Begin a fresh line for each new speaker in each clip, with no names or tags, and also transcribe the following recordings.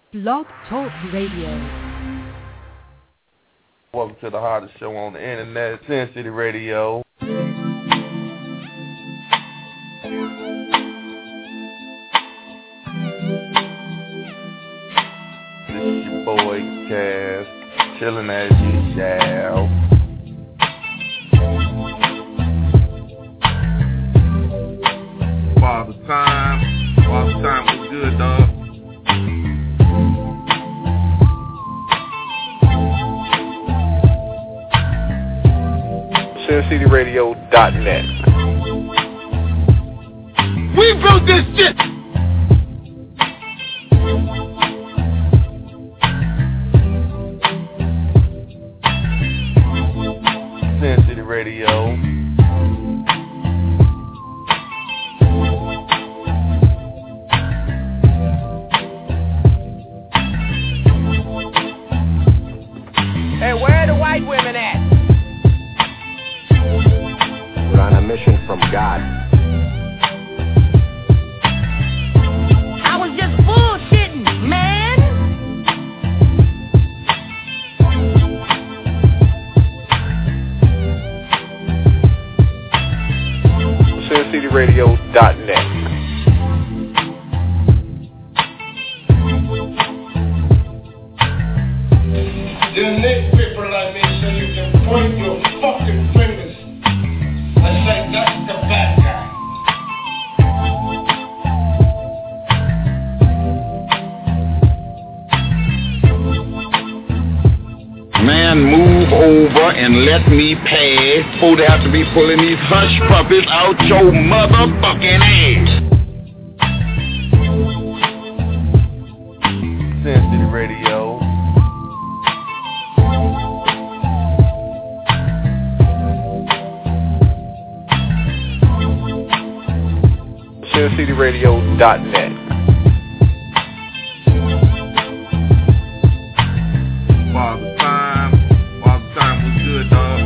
Blog Talk Radio.
Welcome to the hottest show on the internet, Sin City Radio. This is your boy, Cass, chilling as usual. Father time was good, dog.
SinCityRadio.net.
We built this shit!
Sin City Radio.
Hey, where are the white women at?
We're on a mission from God.
I was just bullshitting, man.
SinCityRadio.net.
You need people like me so you can point your fucking fingers and say that's the bad guy.
Man, move over and let me pass before they have to be pulling these hush puppies out your motherfucking ass.
Sin City Radio.
SinCityRadio.net.
Father time was good, dog.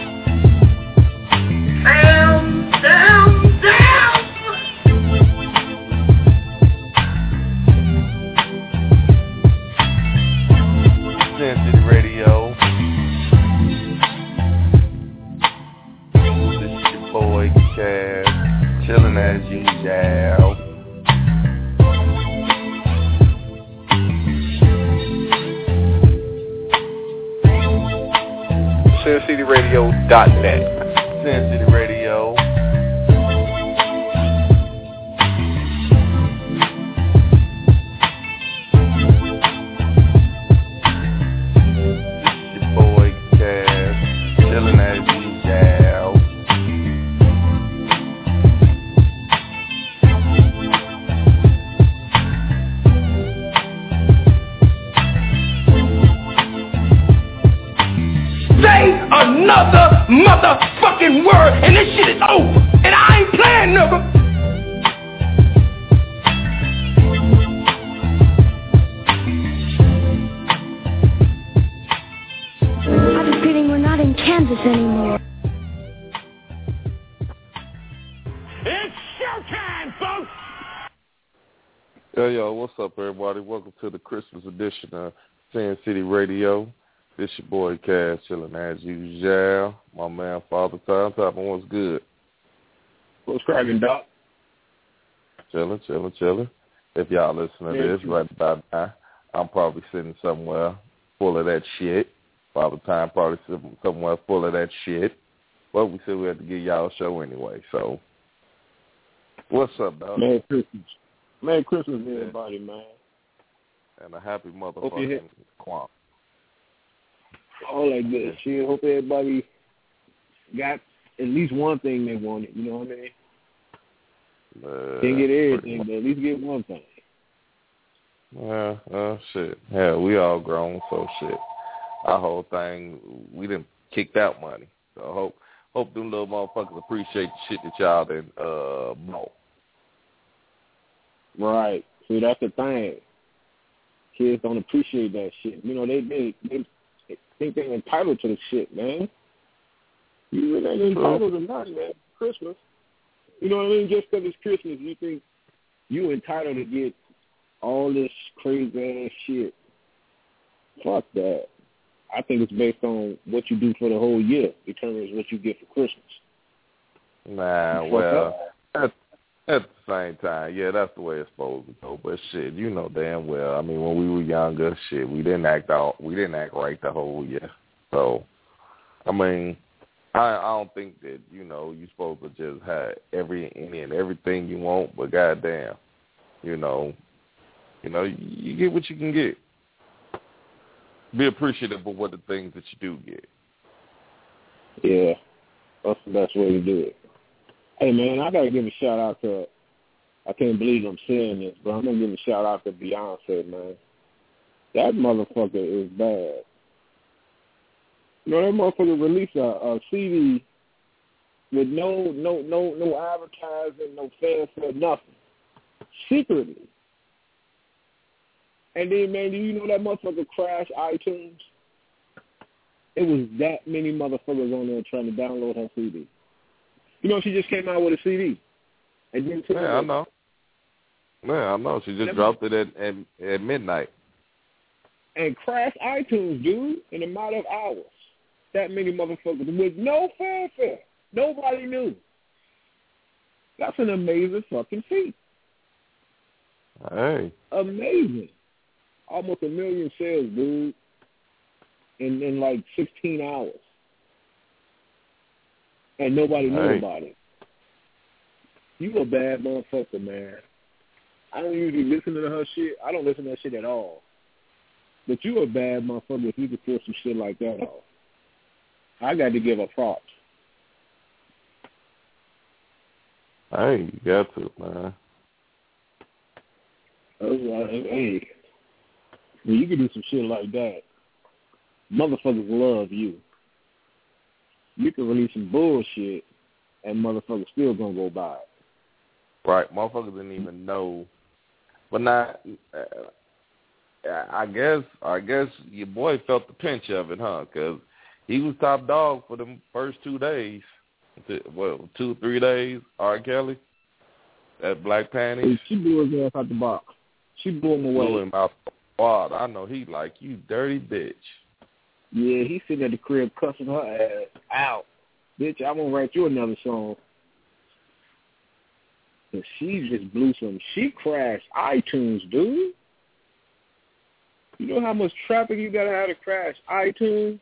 Sin City Radio. This is your boy, Cass, chilling as usual.
SinCityRadio.net.
Sin City Radio. This is your boy, Cass, chilling as usual.
Say another motherfucking word and this shit is over. And I ain't playing, nigga.
I have a feeling we're not in Kansas anymore.
It's showtime, folks!
Yo, what's up, everybody? Welcome to the Christmas edition of Sin City Radio. This your boy, Cass, chilling as usual. My man, Father Time, what's good?
What's cracking, Doc?
Chilling. If y'all listen to this right about now, I'm probably sitting somewhere full of that shit. Father Time probably sitting somewhere full of that shit. But we said we had to give y'all a show anyway, so. What's up, dog?
Merry Christmas, everybody, man.
And a happy motherfucking Kwanzaa.
All that good shit. Hope everybody got at least one thing they wanted. You know what I mean? Can't get everything, but at least get one thing.
Shit. Yeah, we all grown, so shit. Our whole thing, we done kicked out money. So hope them little motherfuckers appreciate the shit that y'all done bought.
Right. See, that's the thing. Kids don't appreciate that shit. You know, they think they're entitled to the shit, man. You really ain't entitled to nothing, man. Christmas. You know what I mean? Just because it's Christmas, you think you entitled to get all this crazy ass shit. Fuck that. I think it's based on what you do for the whole year determines what you get for Christmas.
Nah, well, at the same time, yeah, that's the way it's supposed to go. But shit, you know damn well. I mean, when we were younger, shit, we didn't act right the whole year. So, I mean, I don't think that you're supposed to just have everything you want. But goddamn, you get what you can get. Be appreciative of what the things that you do get.
Yeah, that's the best way to do it. Hey, man, I got to give a shout-out to, I can't believe I'm saying this, but I'm going to give a shout-out to Beyonce, man. That motherfucker is bad. You know, that motherfucker released a CD with no advertising, no fanfare, nothing. Secretly. And then, man, do you know that motherfucker crashed iTunes? It was that many motherfuckers on there trying to download her CD. You know, she just came out with a CD. And then
I know. Yeah, I know. She just dropped it at midnight.
And crashed iTunes, dude, in a matter of hours. That many motherfuckers with no fanfare. Nobody knew. That's an amazing fucking feat.
Hey.
Amazing. Almost 1 million sales, dude, in like 16 hours. And nobody knew about it. You a bad motherfucker, man. I don't usually listen to her shit. I don't listen to that shit at all. But you a bad motherfucker if you could pull some shit like that off. I got to give her props.
Hey, you got to, man.
Hey, when you can do some shit like that, motherfuckers love you. You can release some bullshit, and motherfuckers still gonna go by it.
Right, motherfuckers didn't even know. But now, I guess your boy felt the pinch of it, huh? Because he was top dog for them first 2 days. 2-3 days, R. Kelly, at Black Panties.
She blew his ass out the box. She blew him away.
Blew him out the quad. I know he like, you dirty bitch.
Yeah, he sitting at the crib cussing her ass out. Bitch, I'm going to write you another song. And she just blew some. She crashed iTunes, dude. You know how much traffic you got to have to crash iTunes?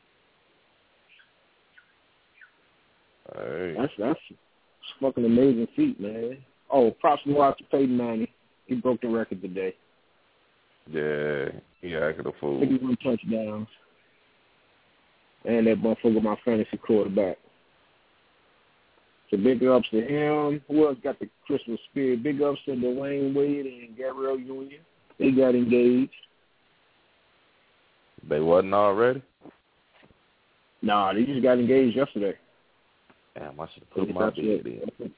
Hey.
That's fucking amazing feat, man. Oh, props to out to Peyton Manning. He broke the record today.
Yeah, he acted a fool.
51 touchdowns. And that motherfucker, my fantasy quarterback. So big ups to him. Who else got the Christmas spirit? Big ups to Dwayne Wade and Gabrielle Union. They got engaged.
They wasn't already?
Nah, they just got engaged yesterday.
Damn, I should have put my bid in.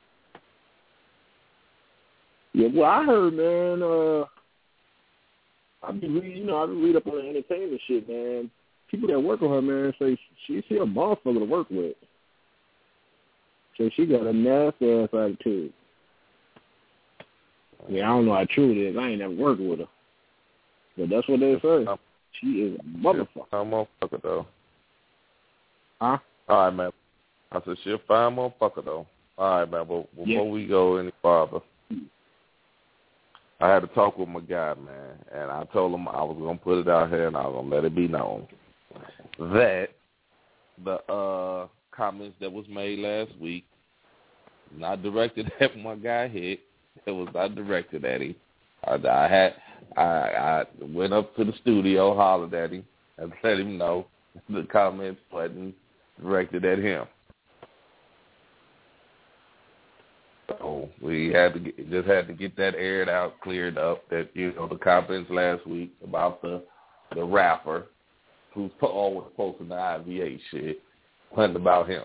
Yeah, well, I heard, man, I've been read up on the entertainment shit, man. People that work with her, man, say she's a motherfucker to work with. So she got a nasty ass attitude. Yeah, I don't know how true it is. I ain't never worked with her. But that's what they say. She is a motherfucker.
She's a motherfucker, though.
Huh?
All right, man. I said, she's a fine motherfucker, though. All right, man. But before we go any farther, I had to talk with my guy, man. And I told him I was going to put it out here and I was going to let it be known that the comments that was made last week, not directed at my guy Hit. It was not directed at him. I went up to the studio, hollered at him, and let him know the comments wasn't directed at him. So we had to get that aired out, cleared up. That the comments last week about the rapper who's always posting the IVA shit wasn't about him.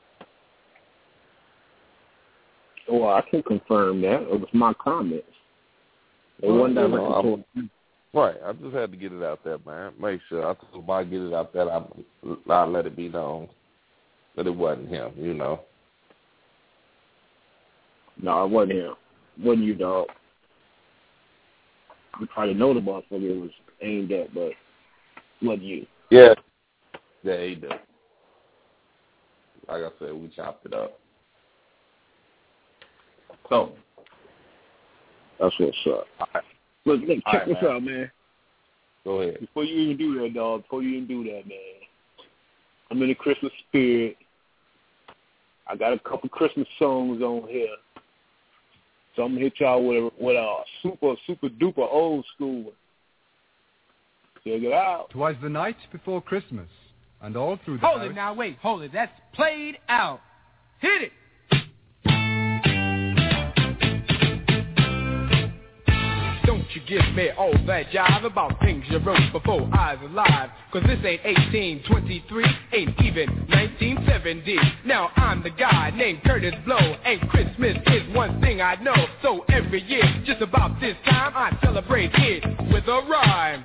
Well, I can confirm that. It was my comments. It wasn't directed.
Right. I just had to get it out there, man. Make sure. I told him I get it out there. I let it be known that it wasn't him,
No, it wasn't him. Wasn't you, dog. you probably know the motherfucker it was aimed at, but wasn't you.
Yeah. Yeah, he did. Like I said, we chopped it up. So
that's what's up.
All right.
Look, check this out, man.
Go ahead.
Before you even do that, dog, man. I'm in the Christmas spirit. I got a couple Christmas songs on here. So I'm going to hit y'all with a super duper old school one. Check it out.
'Twas the night before Christmas, and all through the
Hold
house...
it now, wait, hold it. That's played out. Hit it. Don't you give me all that jive about things you wrote before I was alive. Cause this ain't 1823, ain't even 1970. Now I'm the guy named Curtis Blow, and Christmas is one thing I know. So every year, just about this time, I celebrate it with a rhyme.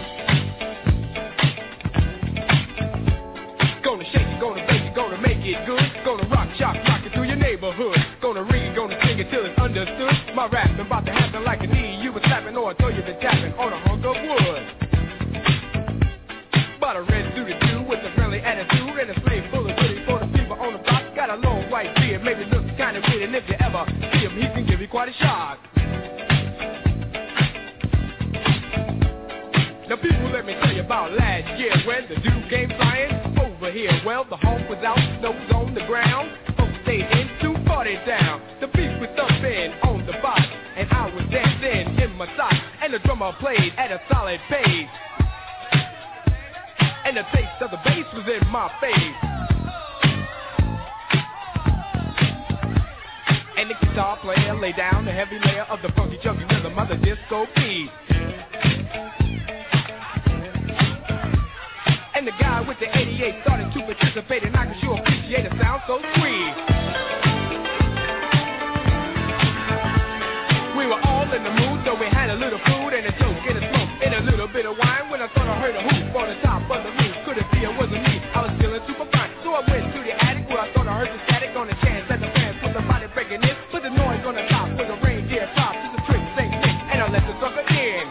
Gonna shake it, gonna bake it, gonna make it good. Gonna rock it through your neighborhood. Gonna read, gonna sing it till it's understood. My rapping about to happen like a knee. You was slapping or I throw you been tapping on a hunk of wood. Bought a red suited dude with a friendly attitude and a sleeve full of goodies for the people on the block. Got a long white beard, maybe looks kinda weird, and if you ever see him, he can give you quite a shock. Now people, let me tell you about last year when the dude came flying over here. Well, the home was out, snow was on the ground. Folks stayed in to party down. The beat was thumping on the box, and I was dancing in my socks. And the drummer played at a solid pace, and the taste of the bass was in my face. And the guitar player laid down the heavy layer of the funky junky rhythm of the disco beat. And the guy with the 88 started to participate, and I can sure appreciate a sound so sweet. We were all in the mood, so we had a little food and a joke and a smoke and a little bit of wine. When I thought I heard a hoop on the top of the roof, couldn't be it wasn't me, I was feeling super fine. So I went to the attic where I thought I heard the static on the chance that the fans put the body breaking in. Put the noise on the top with the reindeer top to the trick, sing, and I let the sucker in.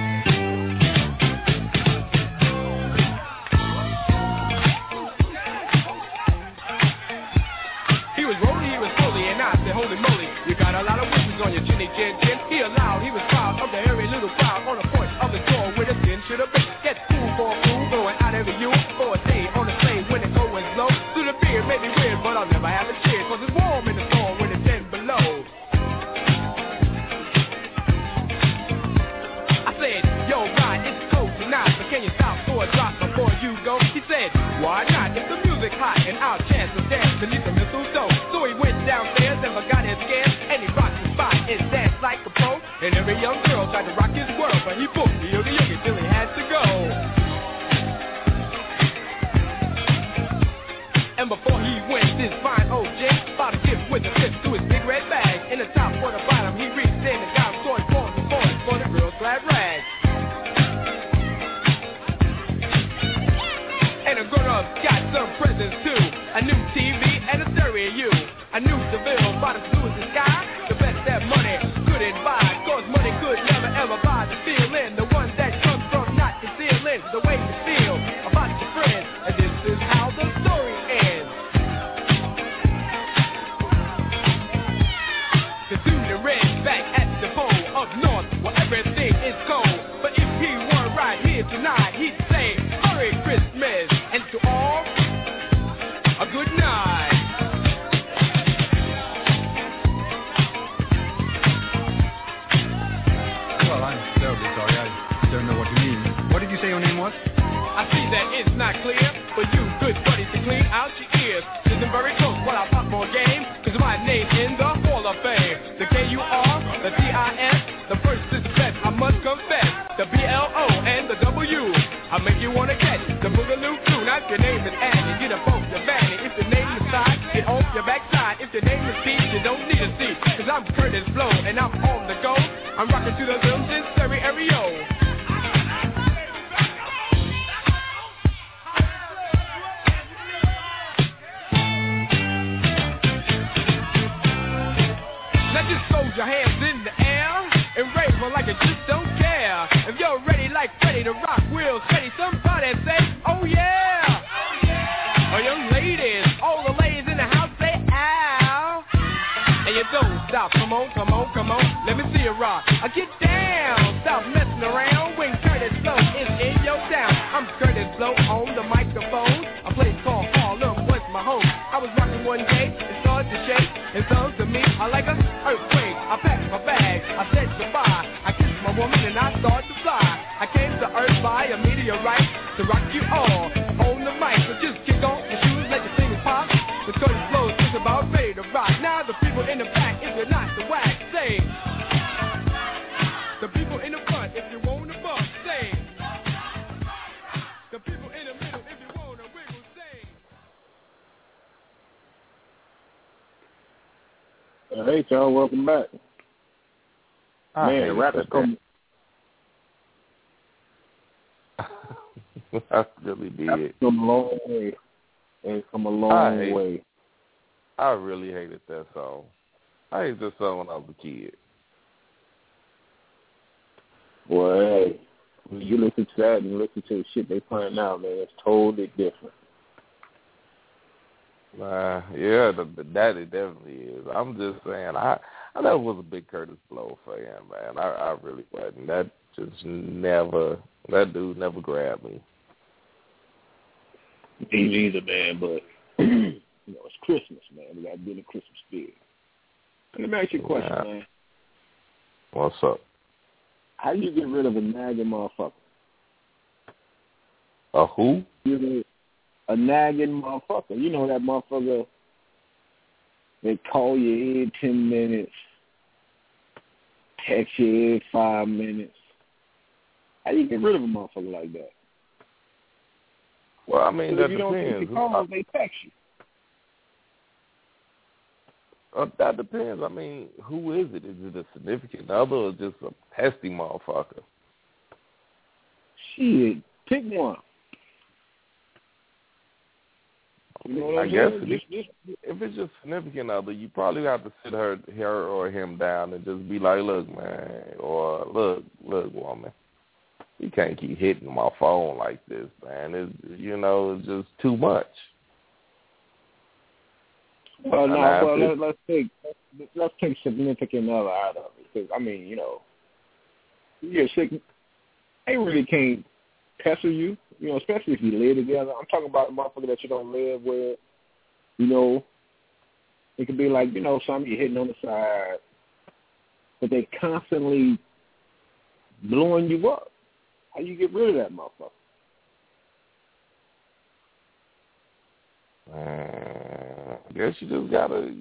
Holy moly, you got a lot of wishes on your chinny chin chin. He allowed, he was proud of the hairy little crowd on the porch of the door where the sin should have been. Get fool for a fool, going out every you for a day on the plane when it going slow. Through the beer may be weird, but I'll never have a cheer, cause it's warm in the storm when it's 10 below. I said, yo, Rod, it's cold tonight, but can you stop for a drop before you go? He said, why not? If the music hot and our chance to dance beneath the mistletoe. So he went downstairs and forgot his scares, and he rocked his spot and danced like a pro. And every young girl tried to rock his world, but he booked the yogi till he had to go. And before he went, this fine old gent bought a gift with a tip to his big red bag. In the top or the bottom, he reached in and got toy for the girl's glad rag. And the grown-ups got some presents too, a new TV and a stereo. A new Seville, about as blue as the sky. The best that money couldn't buy, cause money could never ever buy the feeling. The one that comes from not concealing the way you feel about your friends. And this is how the story ends. The dude in red back at the pole up north where everything is cold. But if he were right here tonight, he'd say Merry Christmas, and to all a good night.
Well, I'm terribly sorry. I don't know what you mean. What did you say your name was?
I see that it's not clear, but you good buddies to clean out your ears. Listen very close while I pop more game, cause my name in the Hall of Fame. The K-U-R, the D-I-S, the first is the best, I must confess. The B-L-O and the W, I make you wanna catch the Boogaloo crew. Now if your name is Annie, get up off your vanity. If your name is Side, get off your backside. If your name is Steve, you don't need a seat, cause I'm Curtis Blow and I'm on the go. I'm rocking to the films in stereo. Now just throw your hands in the air and rave like you just don't care. yeah. If you're ready like Freddie to rock real steady, somebody say, oh yeah. Oh yeah. Oh, young ladies, all the ladies in the house say, ow. And you don't stop, come on, come on, come on. Let me see you rock. I get down, stop messing around when Curtis Blow is in your town. I'm Curtis Blow on the microphone. A place called Harlem was my home. I was rocking one day, it started to shake. And so to me, I like an earthquake. I packed my bag, I said goodbye. I kissed my woman and I started to fly. I came to Earth by a meteorite to rock you all on the mic. So just kick off your shoes, let your things pop. The Curtis Blow is about ready to rock. Now the people in the back, if you're not the whack, say. The people in the front, if you want to bump, say. The people in the middle, if you want to wiggle, say.
Hey, y'all, welcome back. Man, the rappers come.
I really did.
Come a long way. It's come a long way.
I really hated that song. I hated that song when I was a kid.
Well, hey, when you listen to that and listen to the shit they playing now, man, it's totally different.
Yeah, that it definitely is. I'm just saying, I never was a big Curtis Blow fan, man. I really wasn't. That dude never grabbed me.
Me neither, man, but, you know, it's Christmas, man. We got to be in the Christmas spirit. Let me ask you a question, man.
What's up?
How do you get rid of a nagging motherfucker?
A who?
A nagging motherfucker. You know that motherfucker, they call you every 10 minutes, text you every 5 minutes. How do you get rid of a motherfucker like that?
Well, I mean, that depends.
If you don't take the call, they text you.
That depends. I mean, who is it? Is it a significant other or just a pesky motherfucker?
Shit, pick one. You know what
I guess if it's just significant other, you probably have to sit her or him down and just be like, look, man, or look, woman, you can't keep hitting my phone like this, man. It's just too much.
Well, let's take significant other out of it, because I mean, you're sick. They really can't pester you, especially if you live together. I'm talking about a motherfucker that you don't live with. It could be like something you're hitting on the side, but they constantly blowing you up. How you get rid of that motherfucker?
I guess you just gotta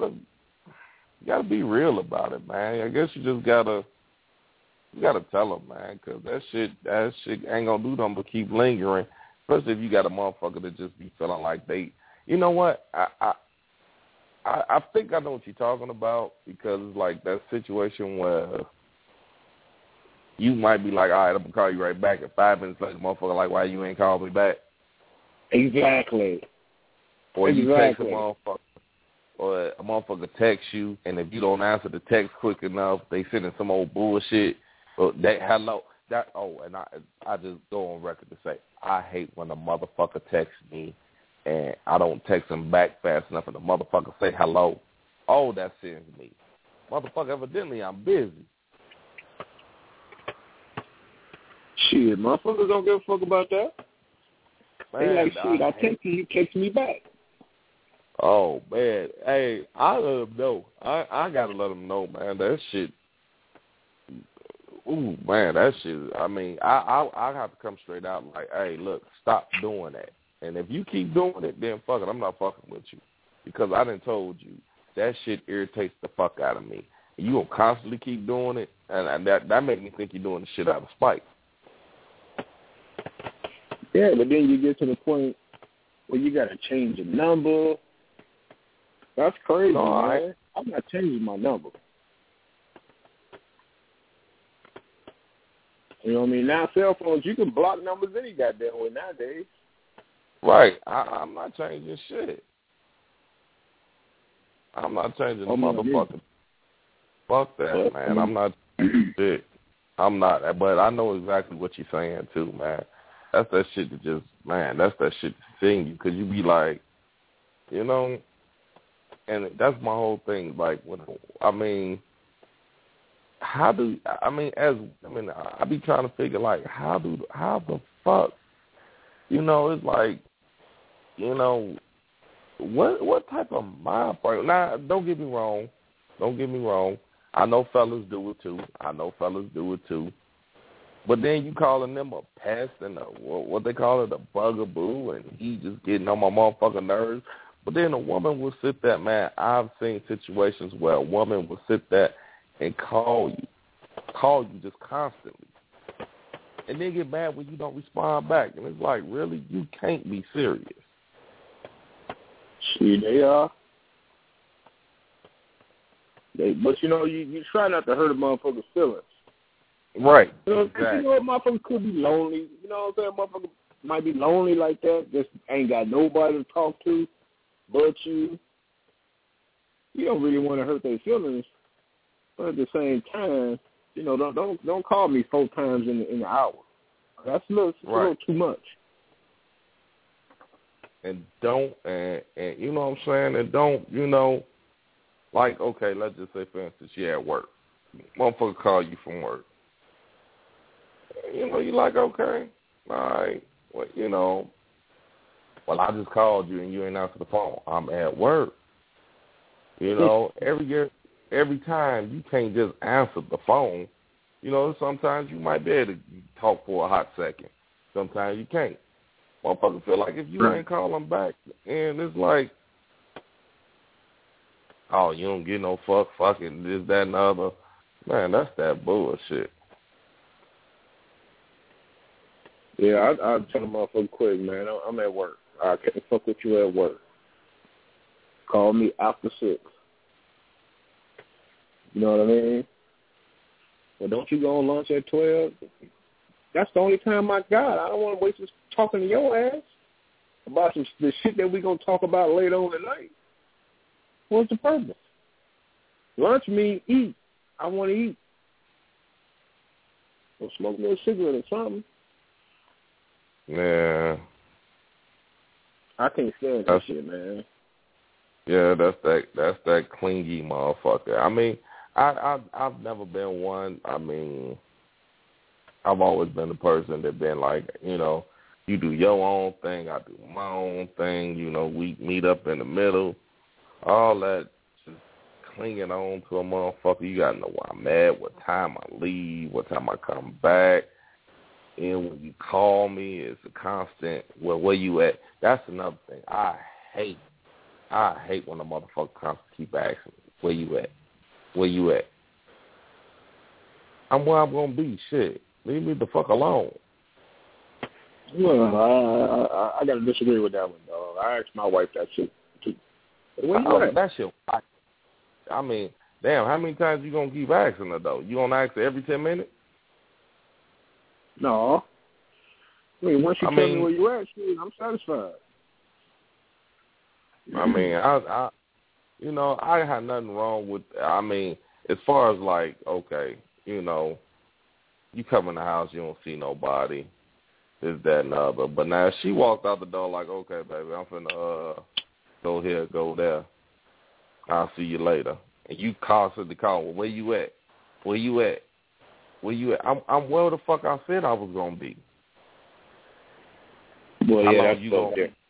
be real about it, man. I guess you just gotta tell them, man, because that shit ain't gonna do nothing but keep lingering. Especially if you got a motherfucker that just be feeling like they, you know what? I think I know what you're talking about, because it's like that situation where you might be like, all right, I'm gonna call you right back. At 5 minutes later, motherfucker, like, why you ain't called me back?
Exactly.
Or you text a motherfucker, or a motherfucker texts you, and if you don't answer the text quick enough, they sending some old bullshit. And I just go on record to say, I hate when a motherfucker texts me, and I don't text him back fast enough, and the motherfucker say hello. Oh, that sends me. Motherfucker, evidently I'm busy.
Shit, motherfuckers don't give a fuck about that.
Man,
they like, shit, I text you, you text me back.
Oh, man. Hey, I let them know. I got to let them know, man. That shit, ooh, man, that shit, I mean, I have to come straight out like, hey, look, stop doing that. And if you keep doing it, then fuck it, I'm not fucking with you. Because I done told you, that shit irritates the fuck out of me. And you going to constantly keep doing it, and that make me think you're doing the shit out of spite.
Yeah, but then you get to the point where you got to change your number. That's crazy, man. I'm not changing my number. You know what I mean? Now cell phones, you can block numbers any goddamn way nowadays.
Right. I'm not changing shit. I'm not changing the motherfucker. Fuck that, man. I'm not changing shit. I'm not, but I know exactly what you're saying too, man. That's that shit that just, man, that's that shit to sing you, because you be like, you know, and that's my whole thing. Like, I be trying to figure, like, how the fuck, you know, it's like, you know, what type of mind frame? Now, don't get me wrong. I know fellas do it too. But then you calling them a pest and what they call it, a bugaboo, and he just getting on my motherfucking nerves. But then a woman will sit there, man. I've seen situations where a woman will sit there and call you just constantly, and then get mad when you don't respond back. And it's like, really, you can't be serious.
See, they are. But, you know, you try not to hurt a motherfucker's feelings.
Right.
You know,
exactly.
You know, motherfucker could be lonely. You know what I'm saying? Motherfucker might be lonely like that. Just ain't got nobody to talk to but you. You don't really want to hurt their feelings. But at the same time, you know, don't call me 4 times in the hour. That's a little too much.
And don't, and you know what I'm saying? And don't, you know, like, okay, let's just say, for instance, you're at work. Motherfucker call you from work. You know, you're like, okay, all right, well, you know, well, I just called you and you ain't answer the phone. I'm at work. You know, every time you can't just answer the phone. You know, sometimes you might be able to talk for a hot second. Sometimes you can't. Motherfucker feel like if you ain't calling back, and it's like, oh, you don't get no fucking this, that, and the other. Man, that's that bullshit.
Yeah, I'll tell the motherfucker quick, man. I'm at work. I can't fuck with you at work. Call me after 6. You know what I mean? Well, don't you go on lunch at 12? That's the only time I got. I don't want to waste this talking to your ass about the shit that we're going to talk about later on tonight. What's the purpose? Lunch means eat. I want to eat. Well, smoke me a cigarette or something.
Yeah.
I can't stand that shit, man.
Yeah, that's that clingy motherfucker. I mean, I've never been one. I mean, I've always been the person that been like, you know, you do your own thing, I do my own thing. You know, we meet up in the middle. All that just clinging on to a motherfucker. You got to know where I'm at, what time I leave, what time I come back. And when you call me, it's a constant, well, where you at? That's another thing. I hate when the motherfucker constantly keep asking me, where you at? Where you at? I'm where I'm going to be. Shit. Leave me the fuck alone.
Well, I got to disagree with that one, dog. I asked my wife that shit, too. Where you at?
That shit, I mean, damn, how many times you going to keep asking her, though? You going to ask her every 10 minutes?
No. I mean, once you tell me where you at, shit, I'm satisfied.
I mean, I you know, I had nothing wrong with, I mean, as far as like, okay, you know, you come in the house, you don't see nobody, this, that, and the other. But now if she walked out the door like, okay, baby, I'm finna go here, go there. I'll see you later. And you constantly call, well, where you at? Where you at? Where you at? I'm where the fuck I said I was gonna be.
Well,
how
yeah,
long
that's
you gonna
okay.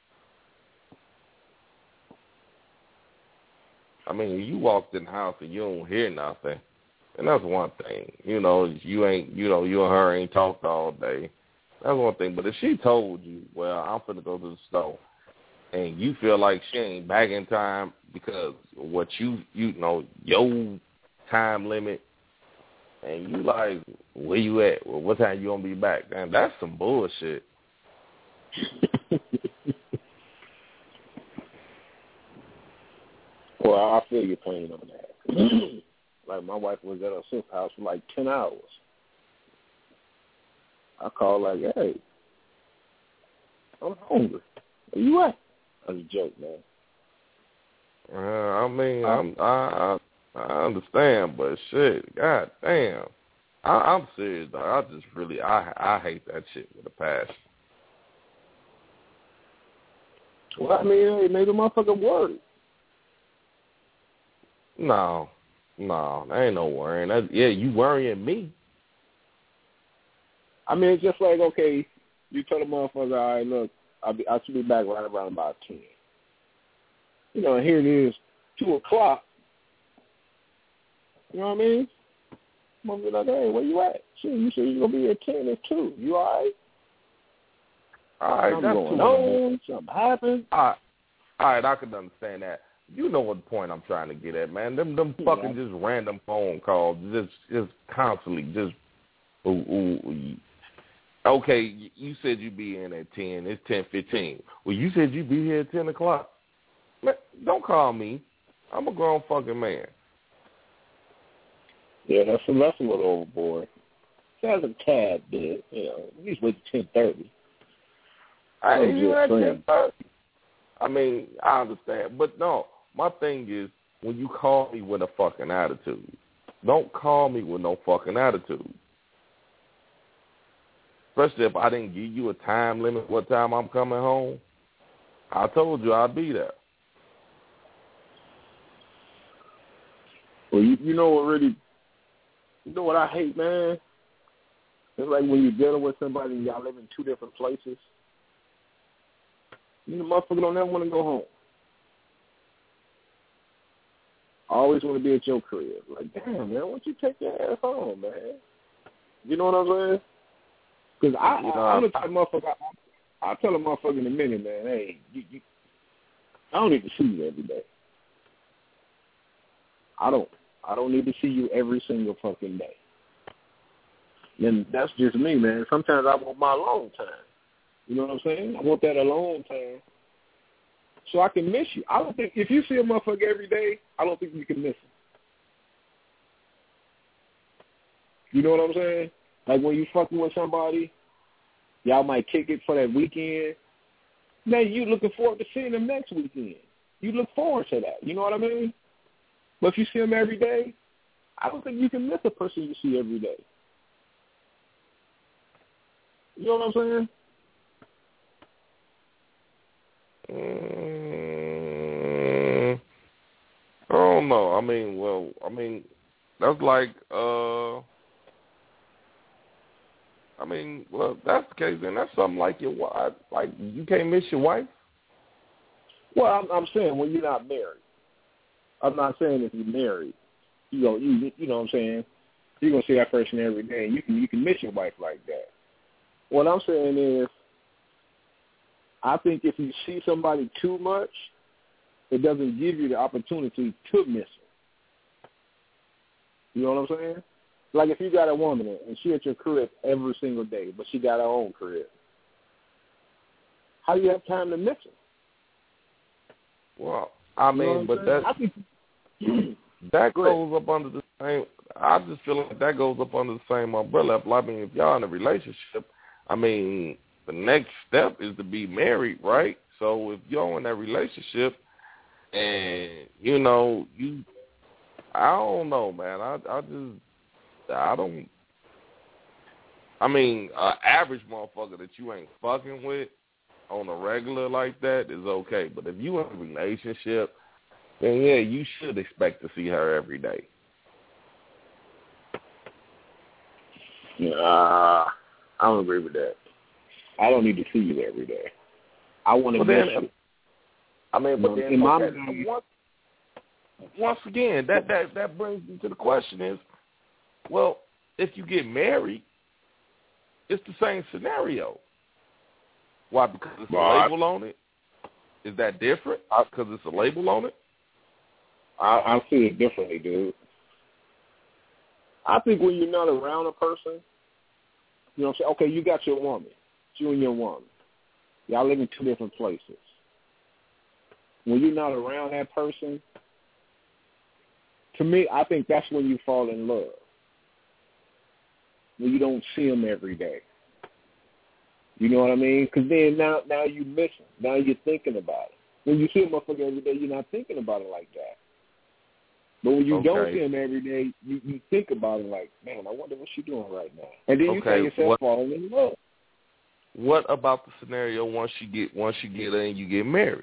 I mean, you walked in the house and you don't hear nothing, and that's one thing. You know, you and her ain't talked all day. That's one thing. But if she told you, well, I'm finna go to the store, and you feel like she ain't back in time because what you know, your time limit, and you like, where you at? Well, what time you gonna be back? Man, that's some bullshit.
Well, I feel your pain on that. Like, my wife was at her sister's house for like 10 hours. I called like, hey, I'm hungry. Where you at? That's a joke, man.
I mean, I understand, but shit, god damn. I'm serious, though. I hate that shit with a passion.
Well, I mean, it made the motherfucker worry.
No, there ain't no worrying. You worrying me.
I mean, it's just like, okay, you tell the motherfucker, all right, look, I should be back right around about 10. You know, and here it is, 2 o'clock. You know what I mean? I'm going to be like, hey, where you at? Shit, you said you're going to be at 10 at 2. You all right?
All right,
something
that's
going on. Something happened.
All right, I can understand that. You know what point I'm trying to get at, man. Them fucking just random phone calls, just constantly, just ooh. Okay, you said you'd be in at 10. It's 10:15. Well, you said you'd be here at 10 o'clock. Man, don't call me. I'm a grown fucking man.
Yeah, that's a little overboard. That's a tad bit. You know, at least wait till 10:30.
I ain't even at 10:30. I mean, I understand. But no, my thing is, when you call me with a fucking attitude, don't call me with no fucking attitude. Especially if I didn't give you a time limit what time I'm coming home. I told you I'd be there.
Well, you know what really, you know what I hate, man? It's like when you're dealing with somebody and y'all live in 2 different places. You know, motherfucker don't ever want to go home. I always want to be at your crib. Like, damn, man, why don't you take your ass home, man? You know what I'm saying? Because I'm the type of motherfucker, I'll tell a motherfucker in a minute, man, hey, I don't need to see you every day. I don't need to see you every single fucking day. And that's just me, man. Sometimes I want my alone time. You know what I'm saying? I want that alone time so I can miss you. I don't think, if you see a motherfucker every day, I don't think you can miss him. You know what I'm saying? Like when you fucking with somebody, y'all might kick it for that weekend. Man, you looking forward to seeing them next weekend. You look forward to that. You know what I mean? But if you see them every day, I don't think you can miss a person you see every day. You know what I'm saying?
I don't know. I mean, that's like, well, if that's the case, then that's something like your wife. Like, you can't miss your wife?
Well, I'm saying when you're not married. I'm not saying if you're married, you know what I'm saying? You're going to see that person every day, and you can miss your wife like that. What I'm saying is, I think if you see somebody too much, it doesn't give you the opportunity to miss her. You know what I'm saying? Like if you got a woman and she at your crib every single day, but she got her own crib, how do you have time to miss her?
Well, I mean, but that goes up under the same. I just feel like that goes up under the same umbrella. I mean, if y'all in a relationship, I mean, the next step is to be married, right? So if you're in that relationship, and I don't know, man. I mean, an average motherfucker that you ain't fucking with on a regular like that is okay. But if you in a relationship, then yeah, you should expect to see her every day.
I don't agree with that. I don't need to see you every day. I want to miss you.
I mean, but then once again, that brings me to the question is, well, if you get married, it's the same scenario. Why? Because it's a label on it? Is that different? Because it's a label on it?
I see it differently, dude. I think when you're not around a person, you know what I'm saying? Okay, you got your woman. It's you and your woman. Y'all live in 2 different places. When you're not around that person, to me, I think that's when you fall in love. When you don't see them every day. You know what I mean? Because then now you miss them. Now you're thinking about it. When you see a motherfucker every day, you're not thinking about it like that. But when you don't see them every day, you think about it like, man, I wonder what she's doing right now. And then you find yourself falling in love.
What about the scenario once you get in and you get married?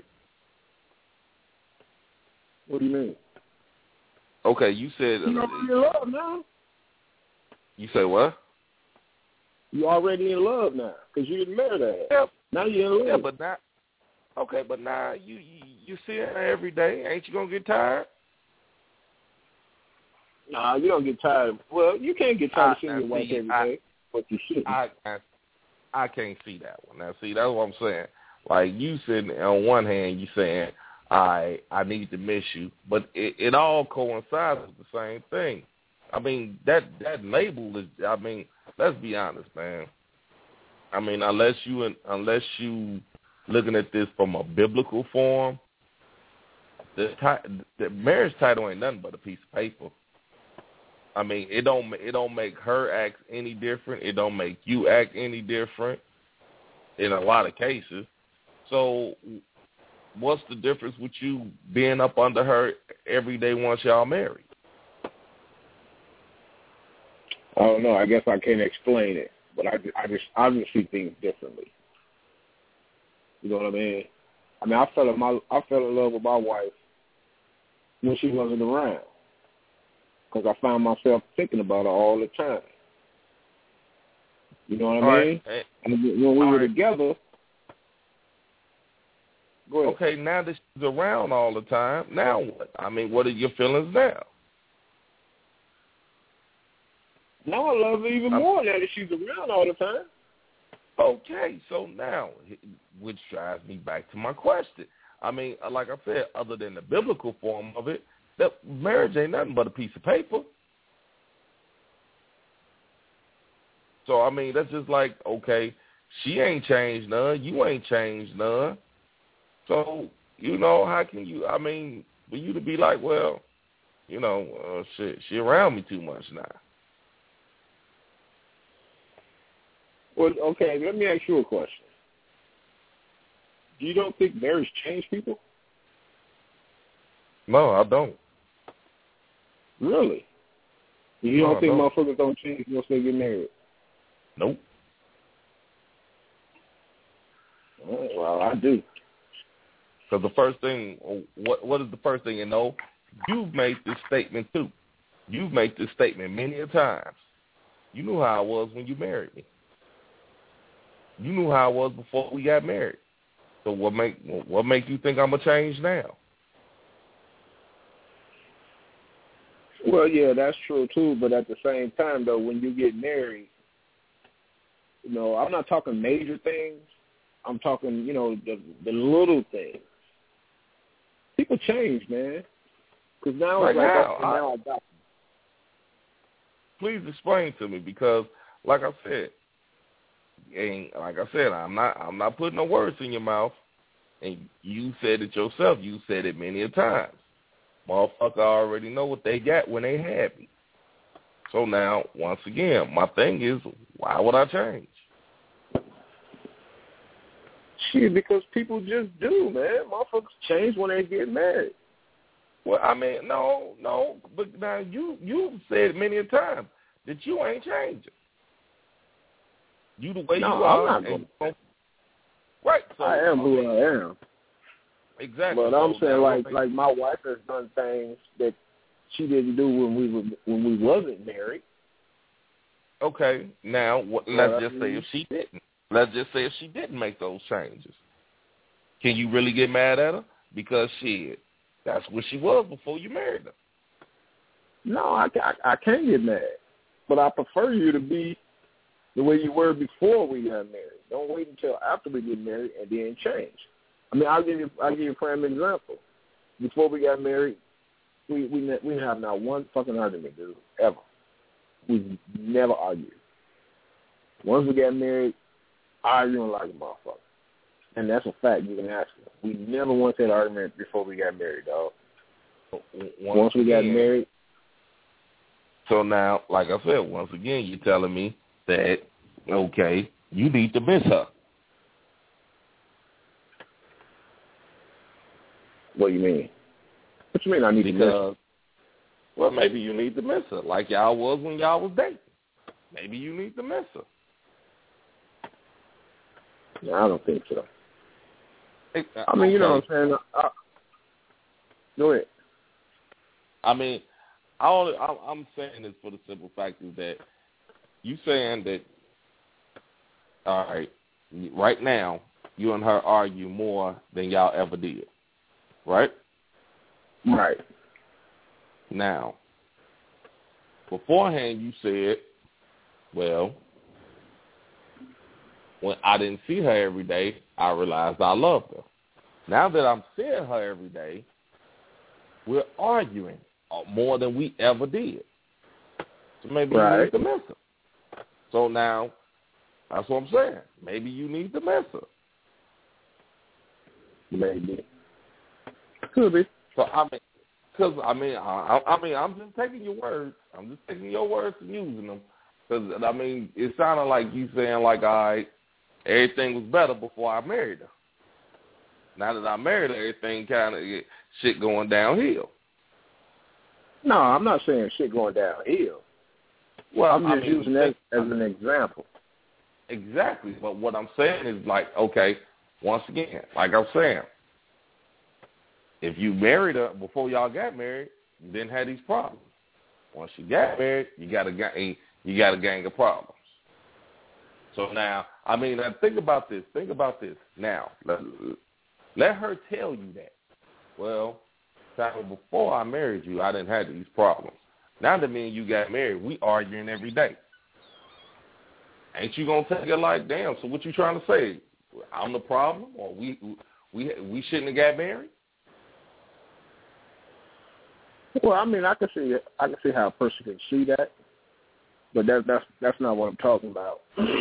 What do you mean?
Okay, you said
you're already in love now.
You say what?
You're already in love now because you didn't marry that.
Yeah.
Now you're in love.
Yeah, but now, but now you see her every day. Ain't you gonna get tired?
Nah, you don't get tired. Well, you can't get tired of seeing your wife every day, but you should.
I can't see that one. Now, see, that's what I'm saying. Like, you sitting on one hand, you saying, I need to miss you, but it all coincides with the same thing. I mean, that label is, I mean, let's be honest, man. I mean, unless you looking at this from a biblical form, the marriage title ain't nothing but a piece of paper. I mean, it don't make her act any different. It don't make you act any different in a lot of cases. So what's the difference with you being up under her every day once y'all married?
I don't know. I guess I can't explain it, but I just obviously think differently. You know what I mean? I mean, I fell in love with my wife when she wasn't around, because I found myself thinking about her all the time. You know what I mean?
Right.
And when we were together, go ahead.
Okay, now that she's around all the time, now what? I mean, what are your feelings now?
Now I love her even more now that she's around all the time.
Okay, so now, which drives me back to my question. I mean, like I said, other than the biblical form of it, that marriage ain't nothing but a piece of paper. So, I mean, that's just like, okay, she ain't changed none, you ain't changed none. So, you know, how can you, I mean, for you to be like, well, you know, shit, she around me too much now.
Well, okay, let me ask you a question. You don't think marriage changed people?
No, I don't.
Really? You don't think motherfuckers don't change once they get married?
Nope.
Well, I do.
Because the first thing, what is the first thing you know? You've made this statement too. You've made this statement many a times. You knew how I was when you married me. You knew how I was before we got married. So what make you think I'm gonna change now?
Well, yeah, that's true too. But at the same time, though, when you get married, you know, I'm not talking major things. I'm talking, you know, the little things. People change, man. Because now
right
it's like
now,
now I got them.
Please explain to me, because, like I said, I'm not putting no words in your mouth, and you said it yourself. You said it many a times. Motherfucker already know what they got when they had me. So now, once again, my thing is, why would I change?
Shit, because people just do, man. Motherfuckers change when they get married.
Well, I mean, no, but now you said many a time that you ain't changing. You the way you are.
I'm not going.
Right. So,
I am who I am.
Exactly.
But I'm saying, like my wife has done things that she didn't do when we wasn't married.
Okay. Now, let's just say if she didn't. Let's just say if she didn't make those changes. Can you really get mad at her? Because that's what she was before you married her.
No, I can't get mad. But I prefer you to be the way you were before we got married. Don't wait until after we get married and then change. I mean, I'll give you a prime example. Before we got married, we have not one fucking argument, dude, ever. We never argued. Once we got married, arguing like a motherfucker. And that's a fact. You can ask me. We never once had an argument before we got married, dog. Once we got married.
So now, like I said, once again, you're telling me that, okay, you need to miss her.
What do you mean? What you mean I need to miss her?
Well, maybe you need to miss her like y'all was when y'all was dating. Maybe you need to miss her.
No, I don't think so.
I
mean, you know what I'm saying? Go ahead.
I mean, I'm saying this for the simple fact is that you saying that, all right now, you and her argue more than y'all ever did, right?
Right.
Now, beforehand you said, well, when I didn't see her every day, I realized I loved her. Now that I'm seeing her every day, we're arguing more than we ever did. So maybe you need to miss her. So now, that's what I'm saying. Maybe you need to miss her.
Maybe. Could be.
So I'm just taking your words. I'm just taking your words and using them. Because, I mean, it sounded like you saying, like, all right, everything was better before I married her. Now that I married her, everything kind of shit going downhill.
No, I'm not saying shit going downhill. Well, I'm just using that as an example.
Exactly. But what I'm saying is, like, okay, once again, like I'm saying, if you married her before y'all got married, you didn't have these problems. Once you got married, you got a gang of problems. So now, I mean, think about this. Now, let her tell you that. Well, before I married you, I didn't have these problems. Now that me and you got married, we arguing every day. Ain't you gonna take it like, damn? So what you trying to say? I'm the problem, or we shouldn't have got married?
Well, I mean, I can see how a person can see that, but that's not what I'm talking about.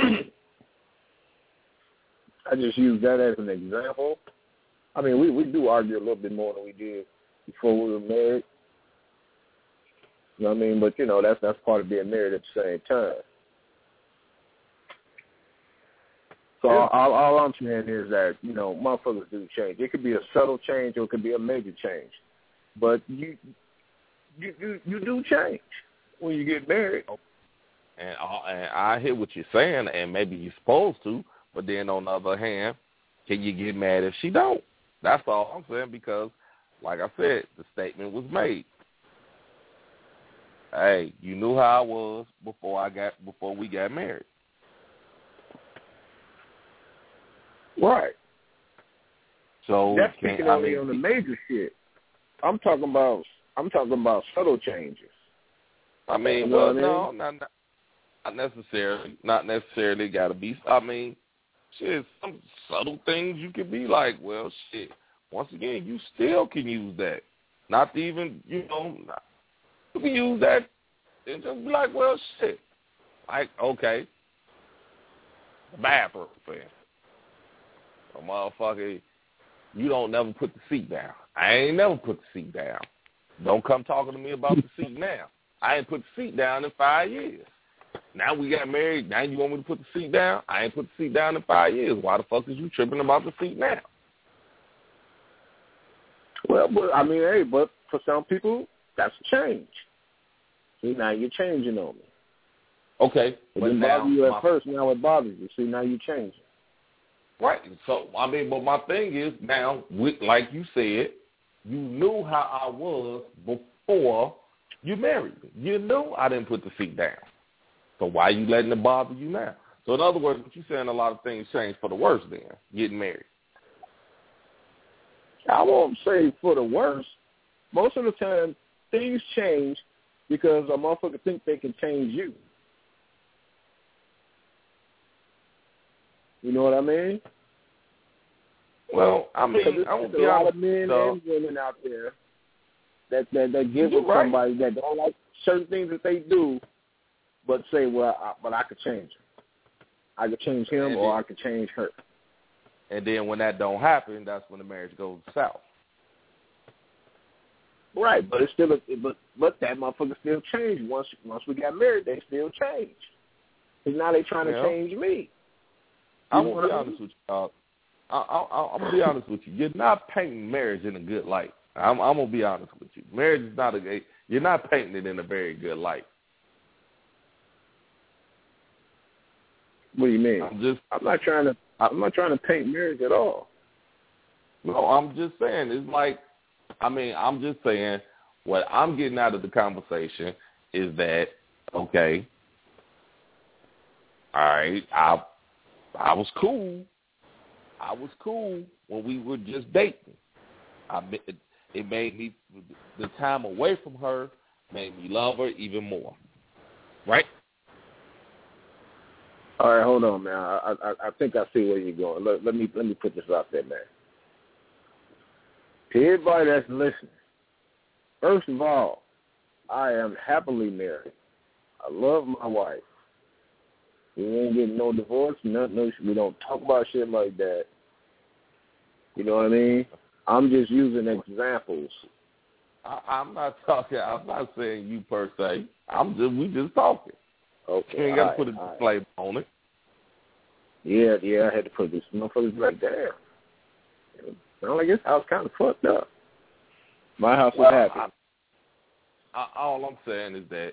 I just use that as an example. I mean, we do argue a little bit more than we did before we were married. You know what I mean? But you know, that's part of being married at the same time. So all I'm saying is that, you know, motherfuckers do change. It could be a subtle change or it could be a major change, but you do change when you get married.
And I hear what you're saying, and maybe you're supposed to, but then on the other hand, can you get mad if she don't? That's all I'm saying, because, like I said, the statement was made. Hey, you knew how I was before we got married.
Right.
So
that's speaking only on the major shit. I'm talking about subtle changes.
I mean,
you know
no, not necessarily. Not necessarily got to be. I mean, shit, some subtle things you could be like, well, shit. Once again, you still can use that. Not to even, you know, you can use that and just be like, well, shit. Like, okay, the bathroom thing. A motherfucker, you don't never put the seat down. I ain't never put the seat down. Don't come talking to me about the seat now. I ain't put the seat down in 5 years. Now we got married. Now you want me to put the seat down? I ain't put the seat down in 5 years. Why the fuck is you tripping about the seat now?
Well, but I mean, hey, but for some people, that's a change. See, now you're changing on me.
Okay.
It didn't bother you at first. Now it bothers you. See, now you're changing.
Right. So, I mean, but my thing is now, like you said, you knew how I was before you married me. You knew I didn't put the seat down. So why are you letting it bother you now? So in other words, what you're saying, a lot of things change for the worse then, getting married.
I won't say for the worse. Most of the time, things change because a motherfucker think they can change you. You know what I mean?
Well, I mean, I won't be honest.
There's a lot of men and women out there that give with somebody that don't like certain things that they do, but say, well, but I could change him. I could change him, or I could change her.
And then when that don't happen, that's when the marriage goes south.
Right, but it's still but that motherfucker still changed. Once we got married, they still changed. Because now they trying to change me.
I'm gonna be honest with you. I'm gonna be honest with you. You're not painting marriage in a good light. I'm gonna be honest with you. Marriage is not you're not painting it in a very good light.
What do you mean? I'm not trying to paint marriage at all.
No, I'm just saying, it's like, I'm just saying, what I'm getting out of the conversation is that, okay, all right, I was cool. I was cool when we were just dating. It made me, the time away from her made me love her even more. Right?
All right, hold on, man. I think I see where you're going. Let me put this out there, man. To everybody that's listening, first of all, I am happily married. I love my wife. We ain't getting no divorce, nothing. We don't talk about shit like that. You know what I mean? I'm just using examples.
I'm not saying you per se. We just talking.
Okay.
You ain't got to put a disclaimer on it.
Yeah, I had to put this motherfuckers right there. Sound like this house kind of fucked up. My house was happy.
All I'm saying is that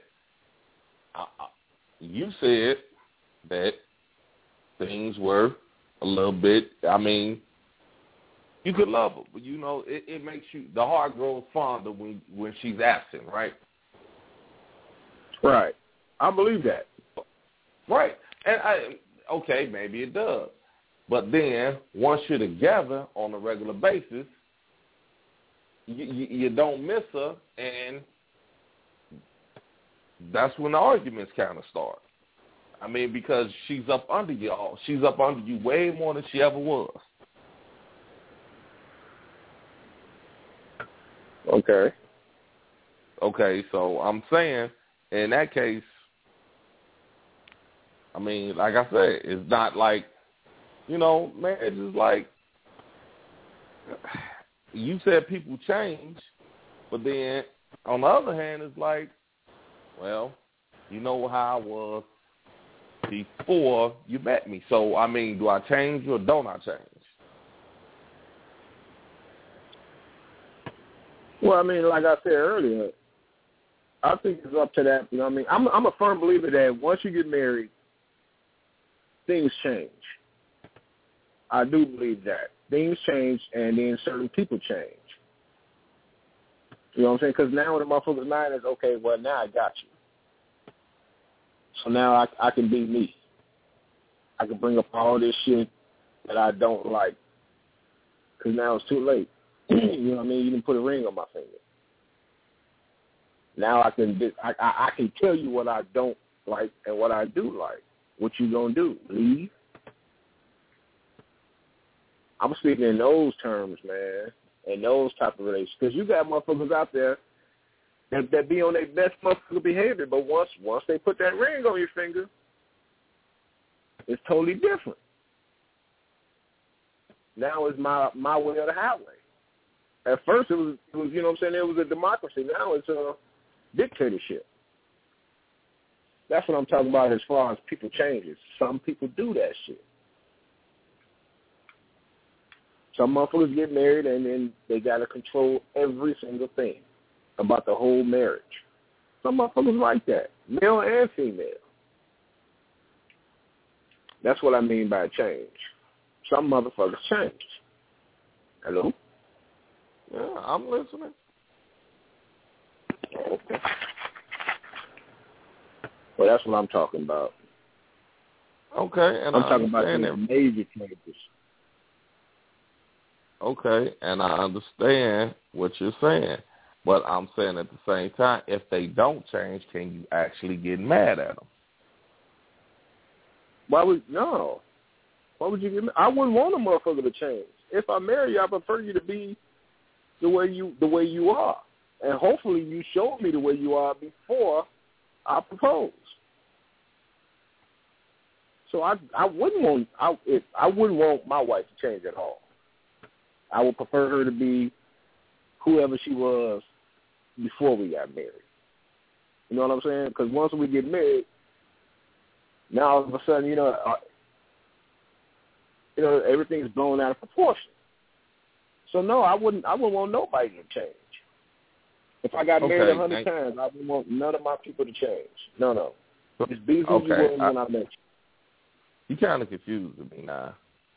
you said that things were a little bit, you could love her, but it makes you, the heart grows fonder when she's absent, right?
Right. I believe that.
Right. And okay, maybe it does. But then once you're together on a regular basis, you don't miss her, and that's when the arguments kind of start. Because she's up under you all. She's up under you way more than she ever was. Okay, so I'm saying, in that case, like I said, it's not like, marriage is like, you said people change, but then on the other hand, it's like, well, you know how I was before you met me. So, do I change or don't I change?
Well, like I said earlier, I think it's up to that. I'm a firm believer that once you get married, things change. I do believe that. Things change, and then certain people change. You know what I'm saying? Because now when the motherfucker's mind is, okay, well, now I got you. So now I can be me. I can bring up all this shit that I don't like. Because now it's too late. You know what I mean? You didn't put a ring on my finger. Now I can tell you what I don't like and what I do like. What you gonna do? Leave? I'm speaking in those terms, man, and those type of relations. Because you got motherfuckers out there that be on their best motherfucker behavior, but once they put that ring on your finger, it's totally different. Now it's my way or the highway. At first it was you know what I'm saying, it was a democracy. Now it's a dictatorship. That's what I'm talking about as far as people changes. Some people do that shit. Some motherfuckers get married and then they got to control every single thing about the whole marriage. Some motherfuckers like that, male and female. That's what I mean by change. Some motherfuckers change. Hello?
Yeah, I'm listening.
Okay. Well, that's what I'm talking about.
Okay, and
I'm talking about the major changes.
Okay, and I understand what you're saying. But I'm saying at the same time, if they don't change, can you actually get mad at them?
Why would you get mad? I wouldn't want a motherfucker to change. If I marry you, I prefer you to be the way you are. And hopefully you showed me the way you are before I propose. So I wouldn't want my wife to change at all. I would prefer her to be whoever she was before we got married. You know what I'm saying? Because once we get married, now all of a sudden, everything's blown out of proportion. So no, I wouldn't want nobody to change. If I got married 100 times, I wouldn't want none of my people to change. No. Just be who you were when I met you.
You kind of confusing me now.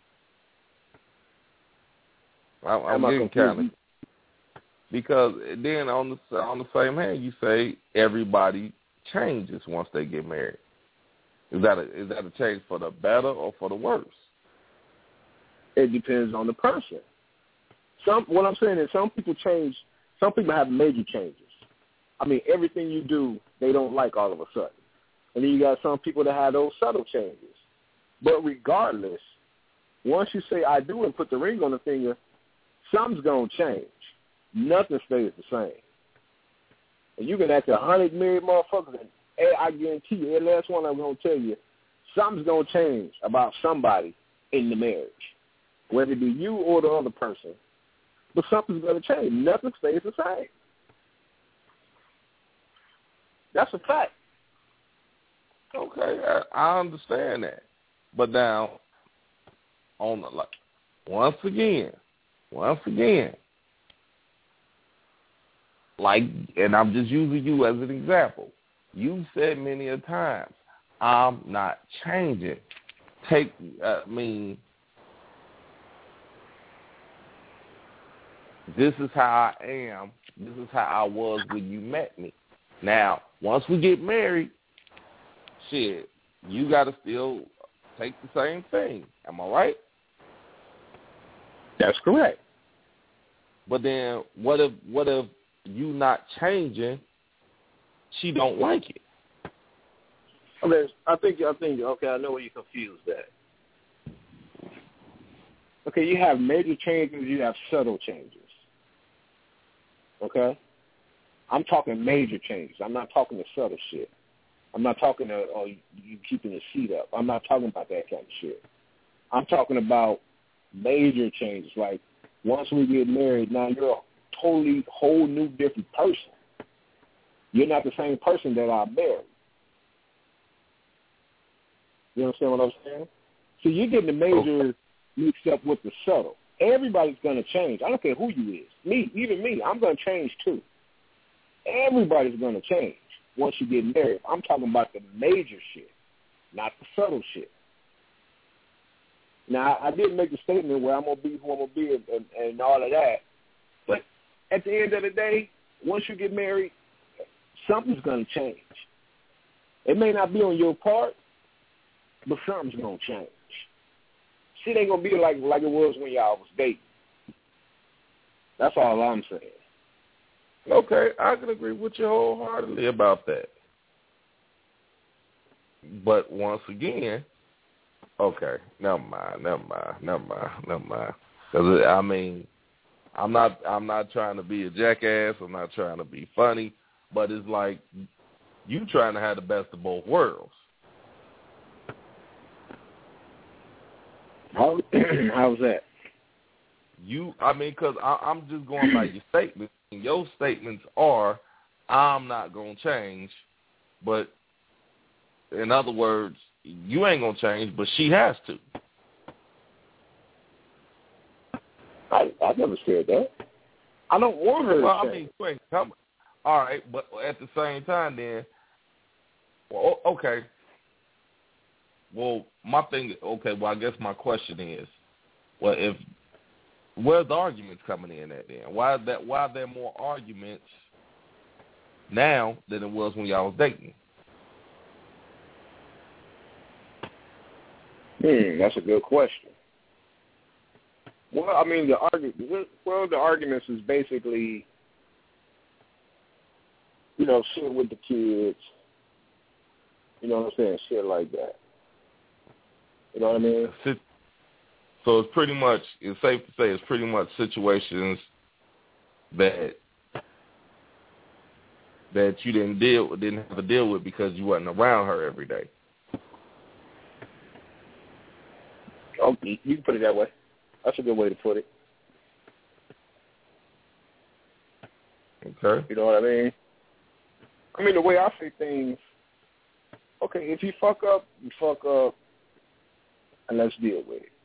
I'm getting kind of, because then on the same hand you say everybody changes once they get married. Is that a change for the better or for the worse?
It depends on the person. What I'm saying is some people change. Some people have major changes. I mean, everything you do, they don't like all of a sudden. And then you got some people that have those subtle changes. But regardless, once you say I do and put the ring on the finger, something's going to change. Nothing stays the same. And you can ask 100 million motherfuckers, and I guarantee you, every last one I'm going to tell you, something's going to change about somebody in the marriage, whether it be you or the other person. But something's going to change. Nothing stays the same. That's a fact.
Okay, I understand that. But now, once again, like, and I'm just using you as an example. You've said many a times, I'm not changing. This is how I am. This is how I was when you met me. Now, once we get married, shit, you got to still take the same thing. Am I right?
That's correct.
But then what if you not changing, she don't like it?
Okay, I think, okay, I know where you're confused at. Okay, you have major changes, you have subtle changes. Okay? I'm talking major changes. I'm not talking the subtle shit. I'm not talking you keeping the seat up. I'm not talking about that kind of shit. I'm talking about major changes. Like, once we get married, now you're a totally whole new different person. You're not the same person that I married. You understand what I'm saying? So you're getting the major mixed up with the subtle. Everybody's going to change. I don't care who you is. Even me, I'm going to change too. Everybody's going to change once you get married. I'm talking about the major shit, not the subtle shit. Now, I did make a statement where I'm going to be who I'm going to be and all of that. But at the end of the day, once you get married, something's going to change. It may not be on your part, but something's going to change. Shit ain't going to be like it was when y'all was dating. That's all I'm saying.
Okay, I can agree with you wholeheartedly about that. But once again, okay, never mind. Because I mean, I'm not trying to be a jackass. I'm not trying to be funny. But it's like you trying to have the best of both worlds.
How's that?
Because I'm just going by your statements. And your statements are, I'm not going to change, but in other words, you ain't going to change, but she has to.
I never said that. I don't want her to change.
I mean, wait, all right, but at the same time then, well, okay. Well, I guess my question is, where's the arguments coming in at then? Why are there more arguments now than it was when y'all was dating?
That's a good question. Well, I mean, the arguments is basically, shit with the kids. You know what I'm saying? Shit like that. You know what I mean?
So it's safe to say it's pretty much situations that you didn't have to deal with because you wasn't around her every day.
Oh, you can put it that way. That's a good way to put it.
Okay.
You know what I mean? I mean, the way I see things, okay, if you fuck up, you fuck up, and let's deal with it.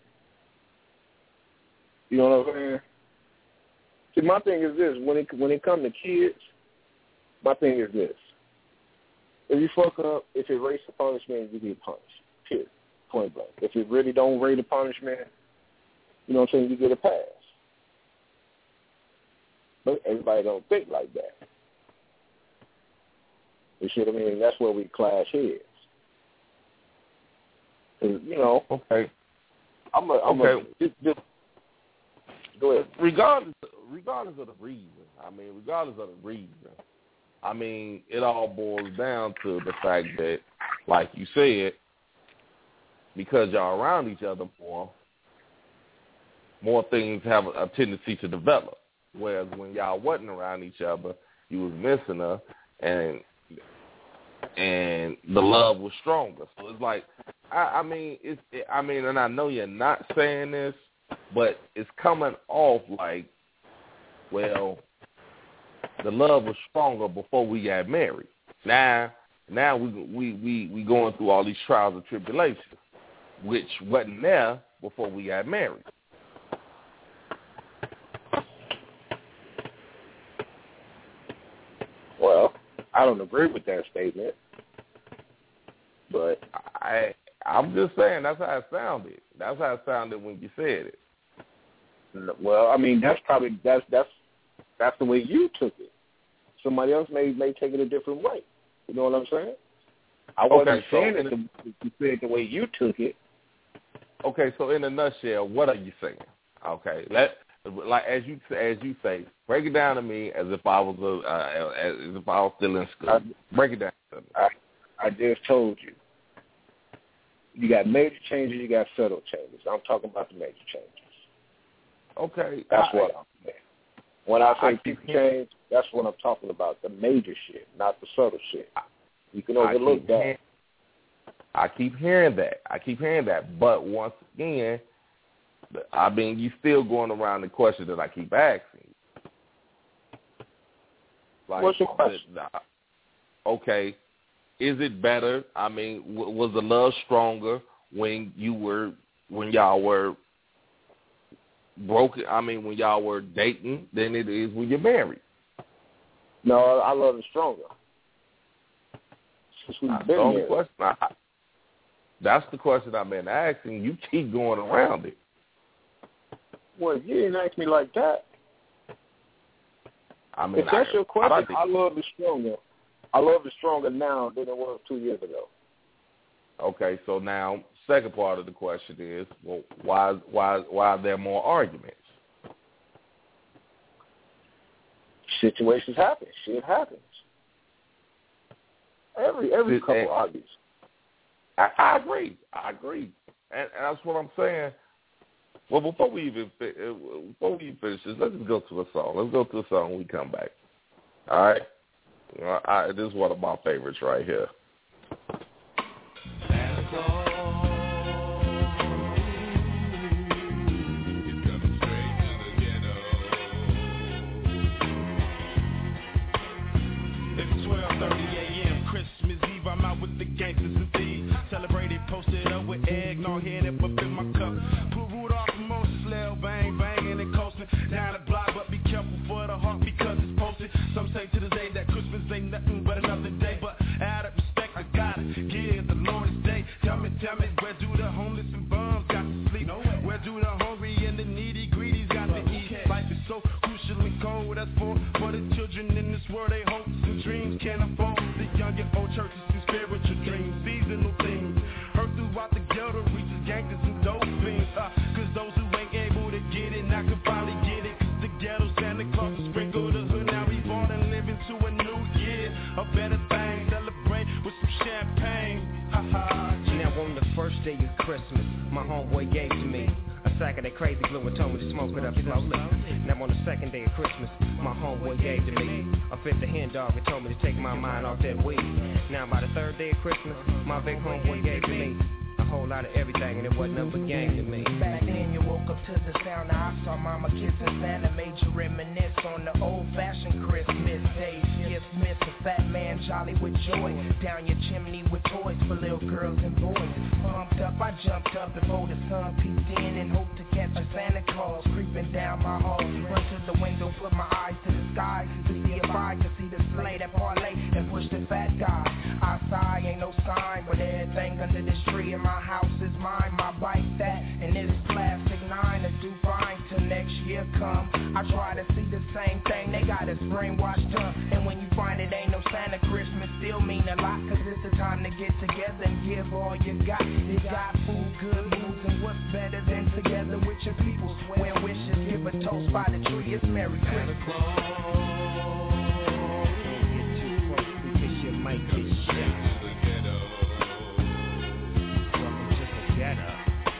You know what I'm saying? See, my thing is this: when it comes to kids, my thing is this. If you fuck up, if it rates the punishment, you get punished. Period. Point blank. If it really don't rate the punishment, you know what I'm saying, you get a pass. But everybody don't think like that. You see what I mean? That's where we clash heads. You know.
Okay.
Just go ahead.
Regardless of the reason, it all boils down to the fact that, like you said, because y'all around each other more things have a tendency to develop. Whereas when y'all wasn't around each other, you was missing her, and the love was stronger. So it's like, and I know you're not saying this, but it's coming off like, well, the love was stronger before we got married. Now we going through all these trials and tribulations, which wasn't there before we got married.
Well, I don't agree with that statement, but
I'm just saying that's how it sounded. That's how it sounded when you said it.
Well, I mean, that's the way you took it. Somebody else may take it a different way. You know what I'm saying? I wasn't saying it you said the way you took it.
Okay, so in a nutshell, what are you saying? Okay, like as you say, break it down to me as if I was still in school. Break it down to me.
I just told you. You got major changes, you got subtle changes. I'm talking about the major changes.
Okay.
That's what I'm saying. When I say people change, that's what I'm talking about, the major shit, not the subtle shit. You can overlook that.
I keep hearing that. But once again, you still going around the question that I keep asking. Like,
what's your question?
Okay. Is it better? Was the love stronger when y'all were broken? When y'all were dating than it is when you're married?
No, I love it stronger. Since we've been married.
That's the question I've been asking. You keep going around it.
Well, you didn't ask me like that. If that's your question, I love it stronger. I love it stronger now than it was 2 years ago.
Okay, so now second part of the question is, well, why are there more arguments?
Situations happen. Shit happens. Every couple argues.
I agree, and that's what I'm saying. Well, before we even finish this, let's just go to a song. Let's go to a song when we come back. All right. This is one of my favorites right here.
It's 12:30 a.m. Christmas Eve. I'm out with the gangsters and thieves. Celebrated, posted up with eggnog, head up in my cup. Put Rudolph from on slell, bang, banging and coasting down the block. But be careful for the heart because it's posted. Some say to this day that Christmas ain't nothing but another day. But out of respect, I gotta give the Lord his day. Tell me, where do the homeless and bums got to sleep? Where do the hungry and the needy greedies got to eat? Life is so crucial and cold. That's for the children in this world. They hopes and dreams can't afford. The young and old churches and spiritual dreams, seasonal things. Heard throughout the ghetto reaches gangsters and dope fiends. Cause those who ain't able to get it, now can finally get it. Cause the ghetto Santa Claus will sprinkle the hood. Now we born and living to a new year. A better thing, celebrate with some champagne.
Now on the first day of Christmas, my homeboy gave to me a sack of that crazy glue and told me to smoke it up slowly. Now on the second day of Christmas, my homeboy gave to me a fifth of hen dog and told me to take my mind off that weed. Now by the third day of Christmas, my big homeboy gave to me whole lot of everything, and it wasn't nothing but game to me.
Back then you woke up to the sound. I saw mama kissing Santa, made you reminisce on the old-fashioned Christmas days. Gifts miss a fat man jolly with joy. Down your chimney with toys for little girls and boys. Pumped up, I jumped up before the sun peeked in and hoped to catch a Santa Claus creeping down my hall. Run to the window, put my eyes to the sky to see if I could see the sleigh that parlay and push the fat guy. I sigh, ain't no sign, but everything under this tree in my house is mine. My bike that, and this plastic 9 to do fine till next year come. I try to see the same thing, they got us brainwashed up. And when you find it ain't no Santa, Christmas still mean a lot, cause it's the time to get together and give all you got. You got food, good moods, and what's better than together with your people. Swear wishes, give a toast by the tree, it's Merry Christmas.
Might get shot. Welcome to the ghetto.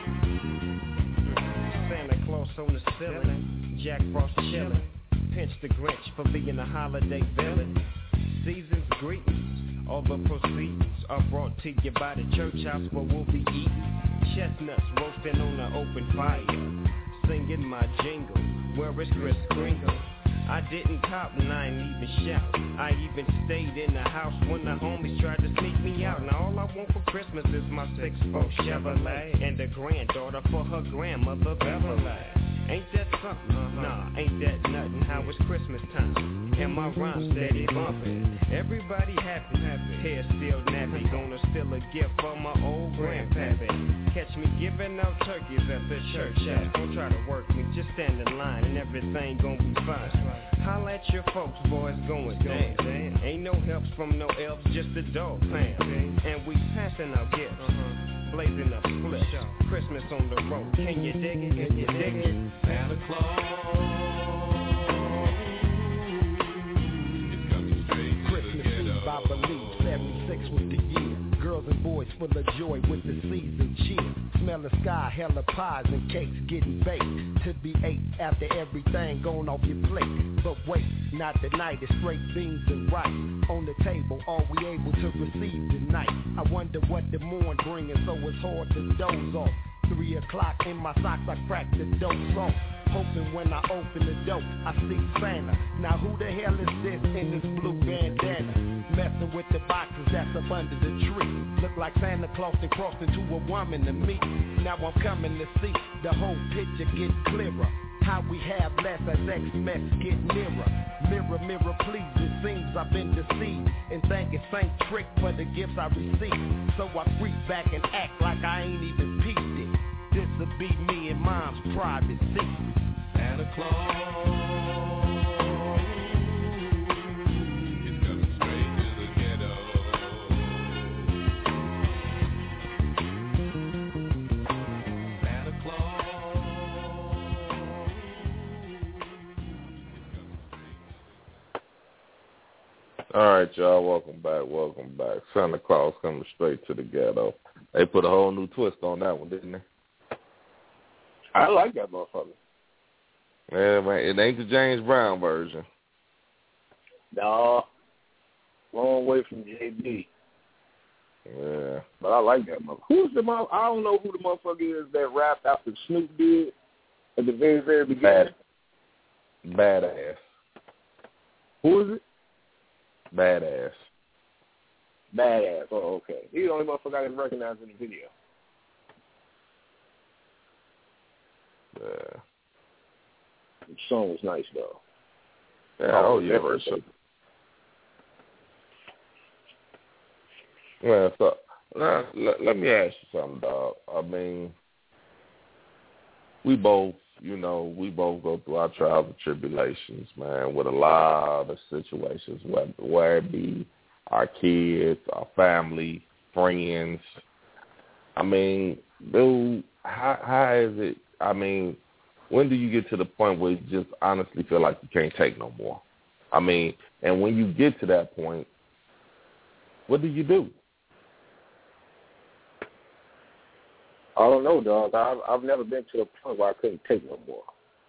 Santa Claus on the ceiling, Jack Frost chillin', Pinch the Grinch for being a holiday villain. Season's greetings, all the proceeds are brought to you by the church house where we'll be eating chestnuts roasting on the open fire, singing my jingle, where is Kris Kringle? I didn't cop and I ain't even shout. I even stayed in the house when the homies tried to sneak me out. Now all I want for Christmas is my 6'4" Chevrolet and a granddaughter for her grandmother Beverly. Ain't that something? Nah, ain't that nothing. How it's Christmas time and my rhyme steady bumping. Everybody happy, hair still nappy. Gonna steal a gift for my old grandpappy. Catch me giving out turkeys at the church house. Don't try to work me, just stand in line and everything gonna be fine. Holla at your folks, boys going down. Ain't no helps from no elves, just the dog pound. And we passing our gifts, blazing up splits. Christmas on the road, can you dig it? Can you dig it? Santa Claus.
Christmas Eve, I believe, 76 was the year. Girls and boys full of joy with the season cheer. Smell the sky, hella pies and cakes getting baked to be ate after everything gone off your plate. But wait, not tonight, it's straight beans and rice on the table, all we able to receive tonight. I wonder what the morn bringing, so it's hard to doze off. 3 o'clock in my socks, I crack the dope off. Hoping when I open the door, I see Santa. Now who the hell is this in this blue bandana? Messing with the boxes that's up under the tree. Look like Santa Claus and crossed into a woman to me. Now I'm coming to see the whole picture get clearer. How we have less as X-Mess get nearer. Mirror, mirror, please, it seems I've been deceived and think it's Saint Trick for the gifts I received. So I creep back and act like I ain't even peeped it. This'll be me and mom's private secret. Santa Claus is coming straight to the ghetto. Santa Claus.
All right, y'all, welcome back. Santa Claus coming straight to the ghetto. They put a whole new twist on that one, didn't they?
I like that motherfucker.
Yeah, man, it ain't the James Brown version.
No, long way from JB.
Yeah.
But I like that motherfucker. Who's the motherfucker? I don't know who the motherfucker is that rapped after Snoop did at the very, very beginning.
Badass.
Who is it?
Badass.
Badass. Oh, okay. He's the only motherfucker I can recognize in the video.
Yeah.
The song was nice, though.
Yeah, Well, so let me ask you something, dog. I mean, we both go through our trials and tribulations, man, with a lot of situations, whether it be our kids, our family, friends. I mean, dude, how is it? I mean, when do you get to the point where you just honestly feel like you can't take no more? I mean, and when you get to that point, what do you do?
I don't know, dog. I've never been to a point where I couldn't take no more.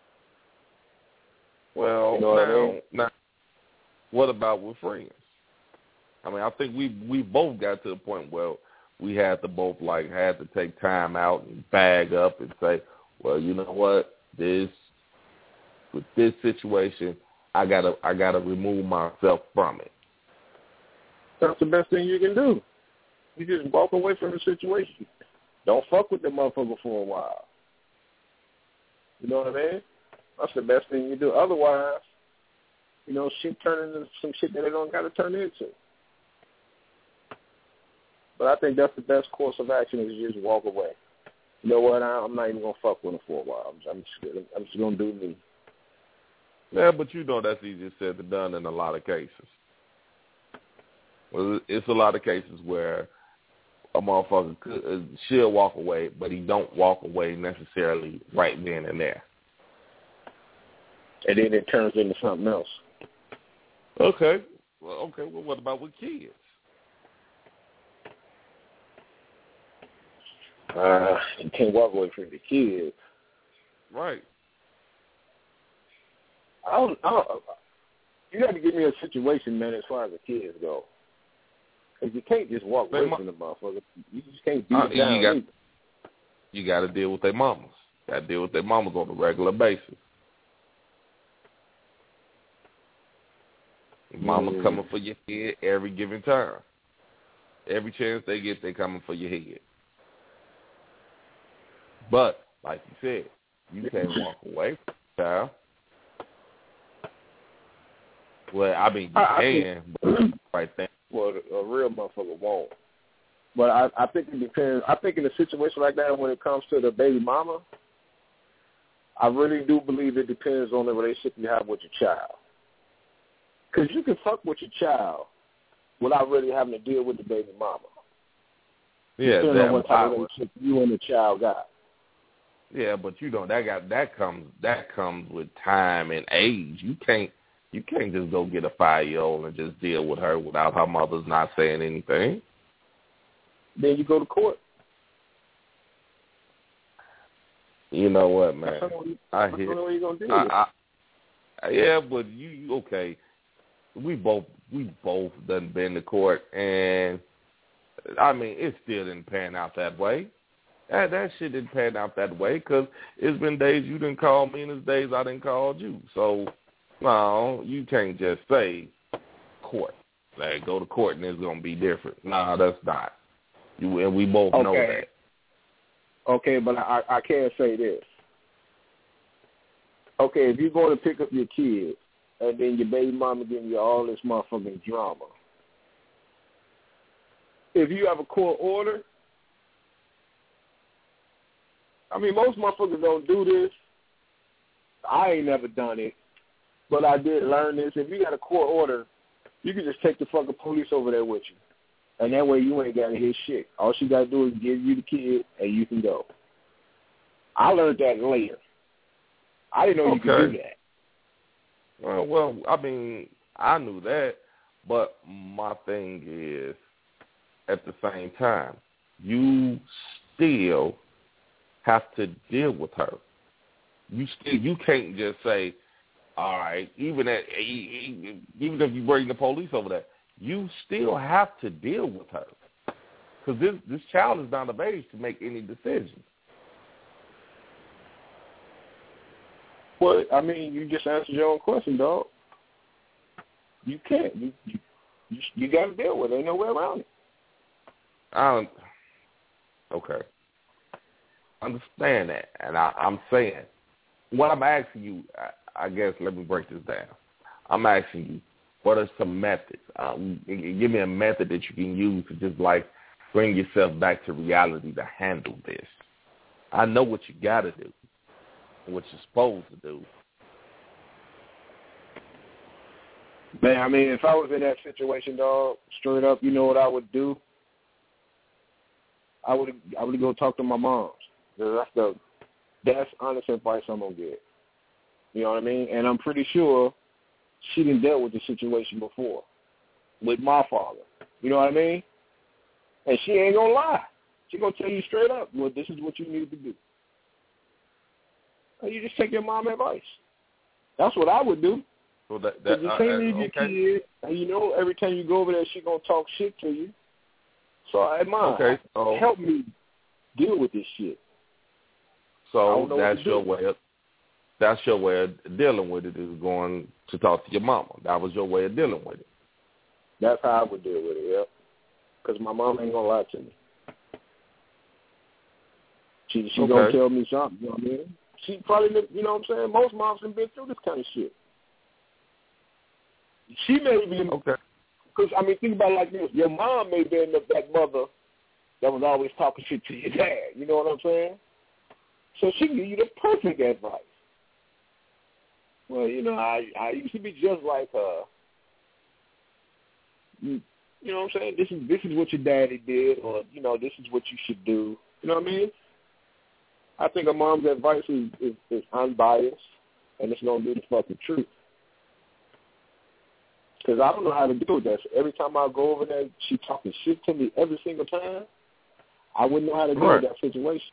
Well,
you know
now, what about with friends? I mean, I think we both got to a point where we had to both had to take time out and bag up and say, well, you know what, with this situation, I gotta remove myself from it.
That's the best thing you can do. You just walk away from the situation. Don't fuck with the motherfucker for a while. You know what I mean? That's the best thing you do. Otherwise, shit turn into some shit that they don't got to turn into. But I think that's the best course of action is you just walk away. You know what? I'm not even gonna fuck with them for a while. I'm just gonna do me.
Yeah, but that's easier said than done in a lot of cases. Well, it's a lot of cases where a motherfucker should walk away, but he don't walk away necessarily right then and there.
And then it turns into something else.
Okay. Well, what about with kids?
You can't walk away from the kids.
Right.
You got to give me a situation, man, as far as the kids go. Because you can't just walk away from the motherfucker. You just can't beat it down.
You got to deal with their mamas. Got to deal with their mamas on a regular basis. Mama's coming for your head every given time. Every chance they get, they coming for your head. But, like you said, you can't walk away from the child. Well, I mean, you can, but right there.
Well, a real motherfucker won't. But I think it depends. I think in a situation like that, when it comes to the baby mama, I really do believe it depends on the relationship you have with your child. Because you can fuck with your child without really having to deal with the baby mama.
Yeah,
depending on what type of relationship you and the child got.
Yeah, but that comes with time and age. You can't just go get a 5-year-old and just deal with her without her mother's not saying anything.
Then you go to court.
You know what, man?
That's the only way you're gonna deal with it.
Yeah, but you okay? We both done been to court, and I mean it still didn't pan out that way. That shit didn't pan out that way because it's been days you didn't call me, and it's days I didn't call you. So no, you can't just say court. Like go to court and it's gonna be different. No, that's not. And we both know that.
Okay, but I can't say this. Okay, if you're going to pick up your kids and then your baby mama giving you all this motherfucking drama, if you have a court order, I mean, most motherfuckers don't do this. I ain't never done it, but I did learn this. If you got a court order, you can just take the fucking police over there with you. And that way you ain't got to hear shit. All she got to do is give you the kid, and you can go. I learned that later. I didn't know you could do that.
Well, I mean, I knew that, but my thing is, at the same time, you still have to deal with her. You can't just say, all right, even if you bring the police over there, you still have to deal with her because this child is not of age to make any decisions.
Well, I mean, you just answered your own question, dog. You can't. You got to deal with it. Ain't no way around it.
Okay. Understand that, and I'm saying, what I'm asking you, I guess, let me break this down. I'm asking you, what are some methods? Give me a method that you can use to just like bring yourself back to reality to handle this. I know what you got to do, what you're supposed to do.
Man, I mean, if I was in that situation, dog, straight up, you know what I would do? I would go talk to my moms. That's honest advice I'm gonna get. You know what I mean? And I'm pretty sure she didn't dealt with the situation before with my father. You know what I mean? And she ain't gonna lie. She gonna tell you straight up, well, this is what you need to do. And you just take your mom's advice. That's what I would do.
Well,
you can't leave your kid, and you know every time you go over there, she gonna talk shit to you. So, hey, Mom, help me deal with this shit.
So that's your way of dealing with it, is going to talk to your mama. That was your way of dealing with it.
That's how I would deal with it, yeah. Because my mom ain't going to lie to me. She going to tell me something, you know what I mean? She probably, you know what I'm saying? Most moms have been through this kind of shit. She may be, because, I mean, think about it like this. Your mom may be that mother that was always talking shit to your dad. You know what I'm saying? So she can give you the perfect advice. Well, you know, I used to be just like her. You know what I'm saying? This is what your daddy did, or, you know, this is what you should do. You know what I mean? I think a mom's advice is unbiased, and it's going to be the fucking truth. Because I don't know how to deal with that. So every time I go over there, she talking shit to me every single time. I wouldn't know how to deal with that situation.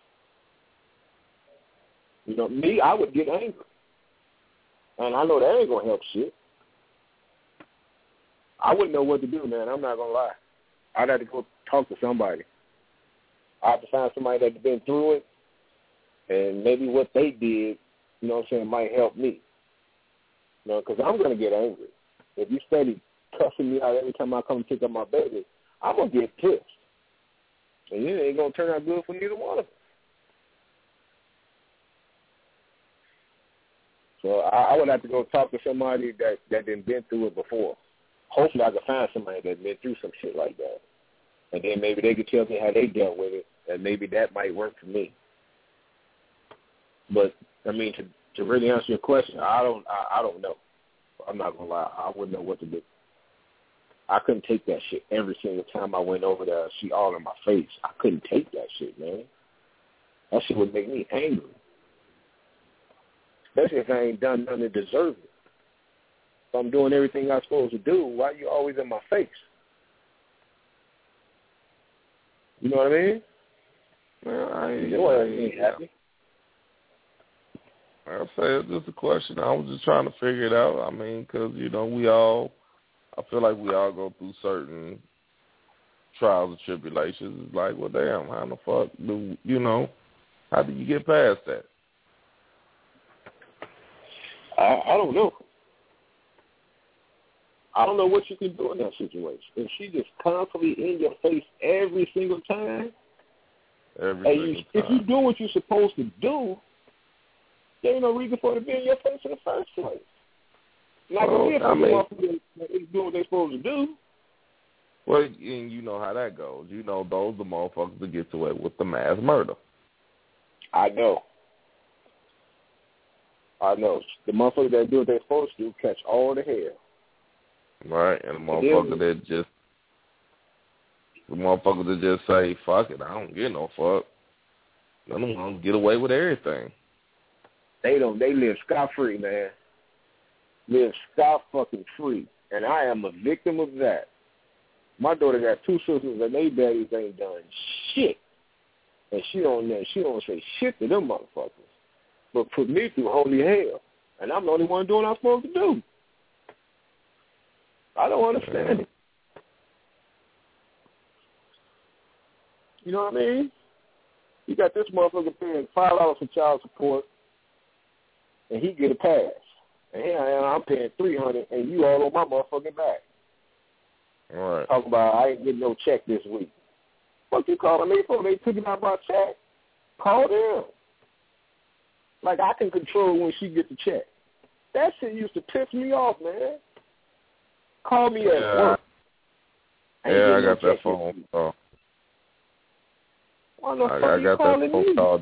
You know, me, I would get angry. And I know that ain't going to help shit. I wouldn't know what to do, man. I'm not going to lie. I'd have to go talk to somebody. I have to find somebody that's been through it, and maybe what they did, you know what I'm saying, might help me. You know, because I'm going to get angry. If you steady cussing me out every time I come pick up my baby, I'm going to get pissed. And it ain't going to turn out good for neither one of us. So I would have to go talk to somebody that done been through it before. Hopefully I could find somebody that's been through some shit like that. And then maybe they could tell me how they dealt with it, and maybe that might work for me. But, I mean, to really answer your question, I don't know. I'm not going to lie. I wouldn't know what to do. I couldn't take that shit every single time I went over there. She all in my face. I couldn't take that shit, man. That shit would make me angry. Especially if I ain't done nothing to deserve it. If I'm doing everything I'm supposed to do, why are you always in my face? You know what I mean?
Well, I
ain't happy.
I'll say it's just a question. I was just trying to figure it out. I mean, because, you know, I feel like we all go through certain trials and tribulations. It's like, well, damn, how the fuck how do you get past that?
I don't know. I don't know what you can do in that situation. If she just constantly in your face every single time, if you're doing what you're supposed to do, there ain't no reason for it to be in your face in the first place. Like if they do what they're supposed to do.
Well, and you know how that goes. You know, those are the motherfuckers that get away with the mass murder.
I know. The motherfuckers that do what they're supposed to do catch all the hell.
Right, and the motherfucker that just say, fuck it, I don't give no fuck. None of them get away with everything.
They live scot-free, man. Live scot-fucking-free. And I am a victim of that. My daughter got two sisters, and they daddies ain't done shit. And she don't say shit to them motherfuckers. But put me through holy hell. And I'm the only one doing what I'm supposed to do. I don't understand it. You know what I mean? You got this motherfucker paying $5 for child support, and he get a pass. And here I am, I'm paying $300, and you all on my motherfucking back.
All right.
Talk about I ain't getting no check this week. What you calling me for? They took it out my check. Call them. Like I can control when she gets the check. That shit used to piss me off, man. Call me at work.
Yeah, I got that phone call.
Why the fuck are you calling me?
Call.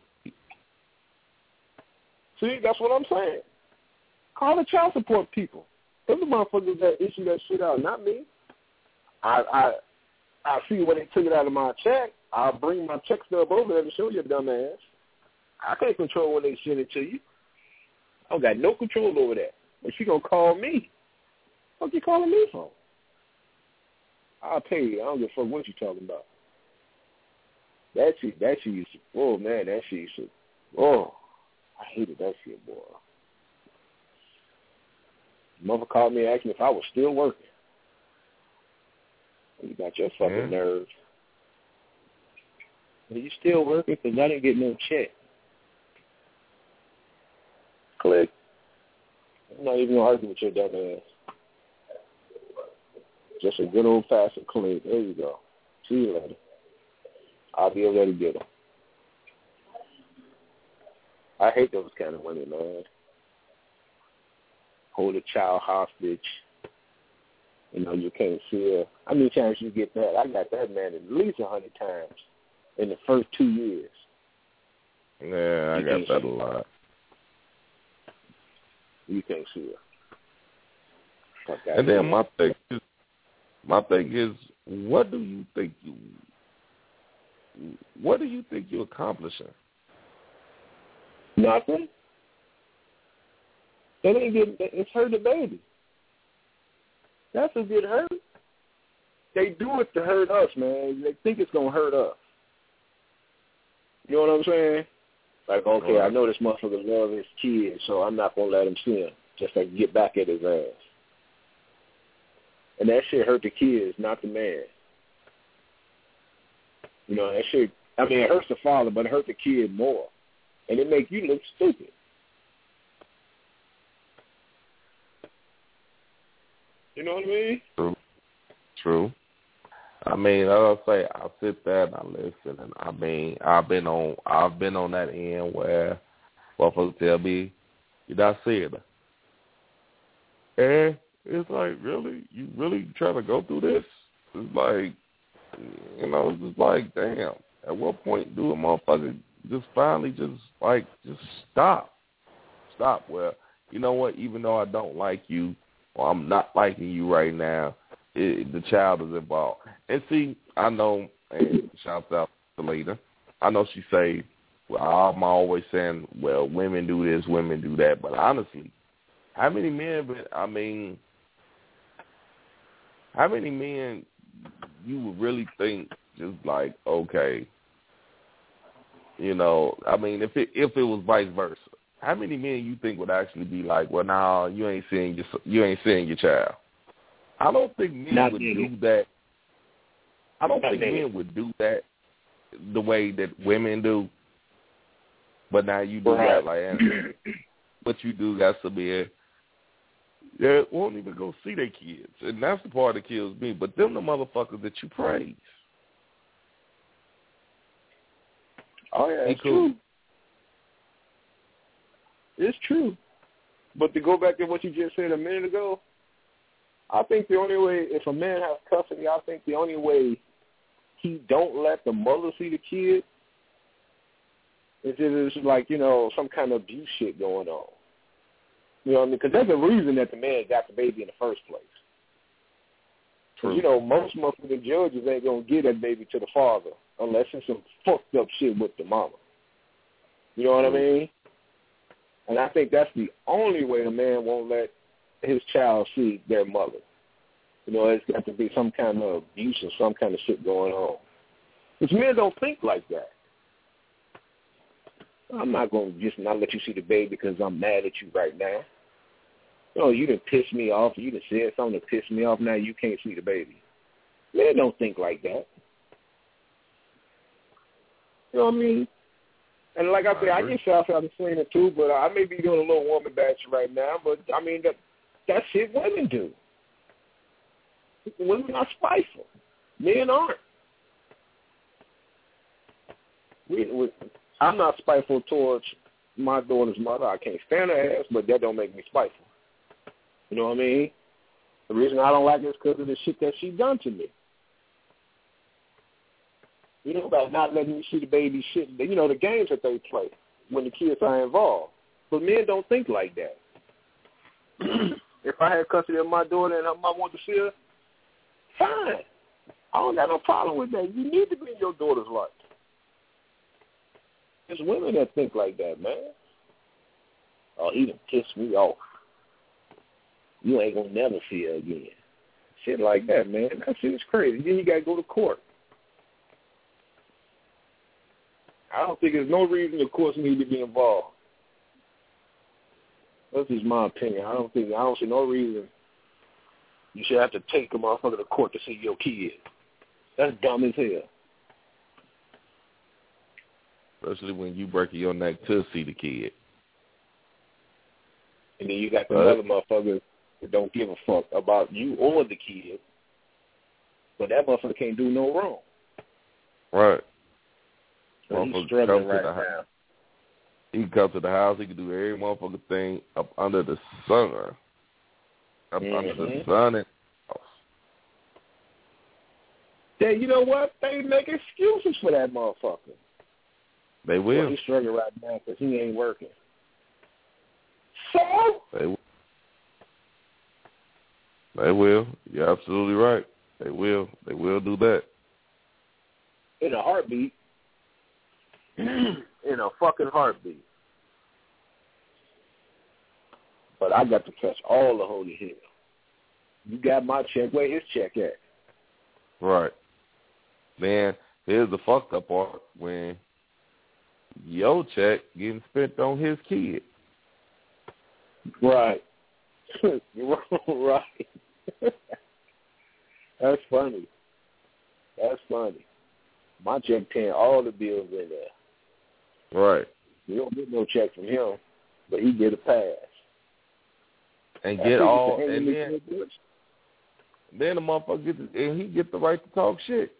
See, that's what I'm saying. Call the child support people. They're the motherfuckers that issue that shit out, not me. I see when they took it out of my check. I'll bring my check stub over there to show your dumb ass. I can't control when they send it to you. I got no control over that. But she gonna call me. What you calling me for? I'll pay you. I don't give a fuck what you talking about. That shit used to, oh man, that shit used to, oh, I hated that shit, boy. Mother called me and asked me if I was still working. You got your fucking nerves. Are you still working? Because I didn't get no check. Click. I'm not even going to argue with your dumb ass. Just a good old-fashioned click. There you go. See you later. I'll be able to get them. I hate those kind of women, man. Hold a child hostage. You know, you can't see her. How many times you get that? I got that, man, at least 100 times in the first 2 years.
Yeah, I got that a lot.
You can't see her.
And then my thing is, what do you think you're accomplishing?
Nothing. They didn't get. It's hurt the baby. That's what get hurt. They do it to hurt us, man. They think it's gonna hurt us. You know what I'm saying? Like, okay, I know this motherfucker loves his kids, so I'm not gonna let him see him. Just like get back at his ass. And that shit hurt the kids, not the man. You know, that shit. I mean, it hurts the father, but it hurt the kid more, and it make you look stupid. You know what I mean?
True. I mean, I'll say I sit there and I listen, and I mean, I've been on that end where motherfuckers tell me, "You're not seeing her," and it's like, really, you really trying to go through this? It's like, you know, it's just like, damn. At what point do a motherfucker just finally just stop? Well, you know what? Even though I don't like you, or I'm not liking you right now, the child is involved. And see, I know, and shouts out to Lita, I know she say, well, I'm always saying, well, women do this, women do that. But honestly, how many men you would really think just like, okay, you know, I mean, if it was vice versa, how many men you think would actually be like, well, nah, you ain't seeing your child? I don't think men would do that. I don't think men would do that the way that women do. But now you do that, like, what you do got to be they won't even go see their kids, and that's the part that kills me. But them the motherfuckers that you praise.
Oh yeah, it's true. It's true. But to go back to what you just said a minute ago, I think the only way, if a man has custody, I think the only way he don't let the mother see the kid is if it's like, you know, some kind of abuse shit going on. You know what I mean? Because there's a reason that the man got the baby in the first place. Because, you know, most motherfucking judges ain't going to give that baby to the father unless it's some fucked up shit with the mama. You know what I mean? And I think that's the only way the man won't let his child see their mother. You know, it's got to be some kind of abuse or some kind of shit going on. Because men don't think like that. I'm not going to just not let you see the baby because I'm mad at you right now. You know, you done pissed me off. You done said something that pissed me off. Now you can't see the baby. Men don't think like that. You know what I mean? And like I said, I get shots out of Selena too, but I may be doing a little woman bashing right now. But, I mean, that's shit women do. Women are spiteful. Men aren't. I'm not spiteful towards my daughter's mother. I can't stand her ass, but that don't make me spiteful. You know what I mean? The reason I don't like her is because of the shit that she done to me. You know, about not letting me see the baby shit. You know, the games that they play when the kids are involved. But men don't think like that. If I had custody of my daughter and I want to see her, fine. I don't got no problem with that. You need to be in your daughter's life. There's women that think like that, man. Oh, he done pissed me off. You ain't gonna never see her again. Shit like that, man. That shit is crazy. Then you gotta go to court. I don't think there's no reason the courts need to be involved. That's just my opinion. I don't see no reason you should have to take a motherfucker to court to see your kid. That's dumb as hell.
especially when you breaking your neck to see the kid.
And then you got the other motherfuckers that don't give a fuck about you or the kid, but that motherfucker can't do no wrong.
Right.
So he's struggling right now.
He can come to the house. He can do every motherfucking thing up under the sun. Under the sun and house.
Yeah, you know what? They make excuses for that motherfucker.
They will.
Well, he's struggling right now because he ain't working. So?
They will. You're absolutely right. They will. They will do that.
In a heartbeat. In a fucking heartbeat. But I got to touch all the holy hell. You got my check. Where his check at?
Right. Then here's the fucked up part when your check getting spent on his kid.
Right. Right. That's funny. That's funny. My check paying all the bills in there.
Right.
You don't get no check from him, but he get a pass.
And get all, and then the motherfucker he get the right to talk shit.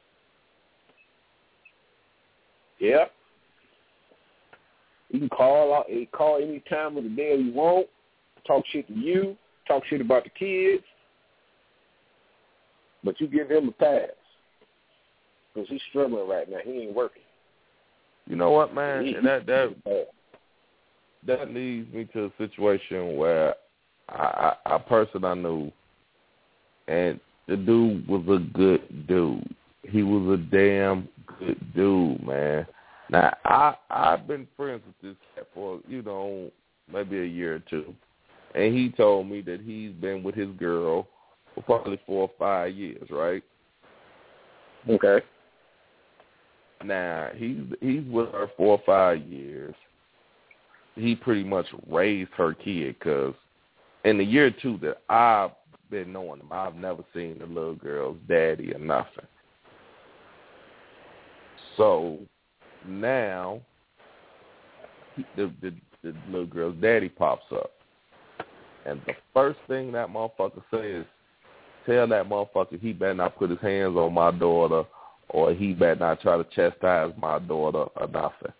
Yeah. He can call any time of the day you want, talk shit to you, talk shit about the kids, but you give him a pass because he's struggling right now. He ain't working.
You know what, man? And that leads me to a situation where a person I knew, and the dude was a good dude. He was a damn good dude, man. Now, I've been friends with this cat for, maybe a year or two. And he told me that he's been with his girl for probably 4 or 5 years, right?
Okay.
Now, he's with her 4 or 5 years. He pretty much raised her kid because in the year or two that I've been knowing him, I've never seen the little girl's daddy or nothing. So now the little girl's daddy pops up. And the first thing that motherfucker says, tell that motherfucker he better not put his hands on my daughter or he better not try to chastise my daughter or nothing.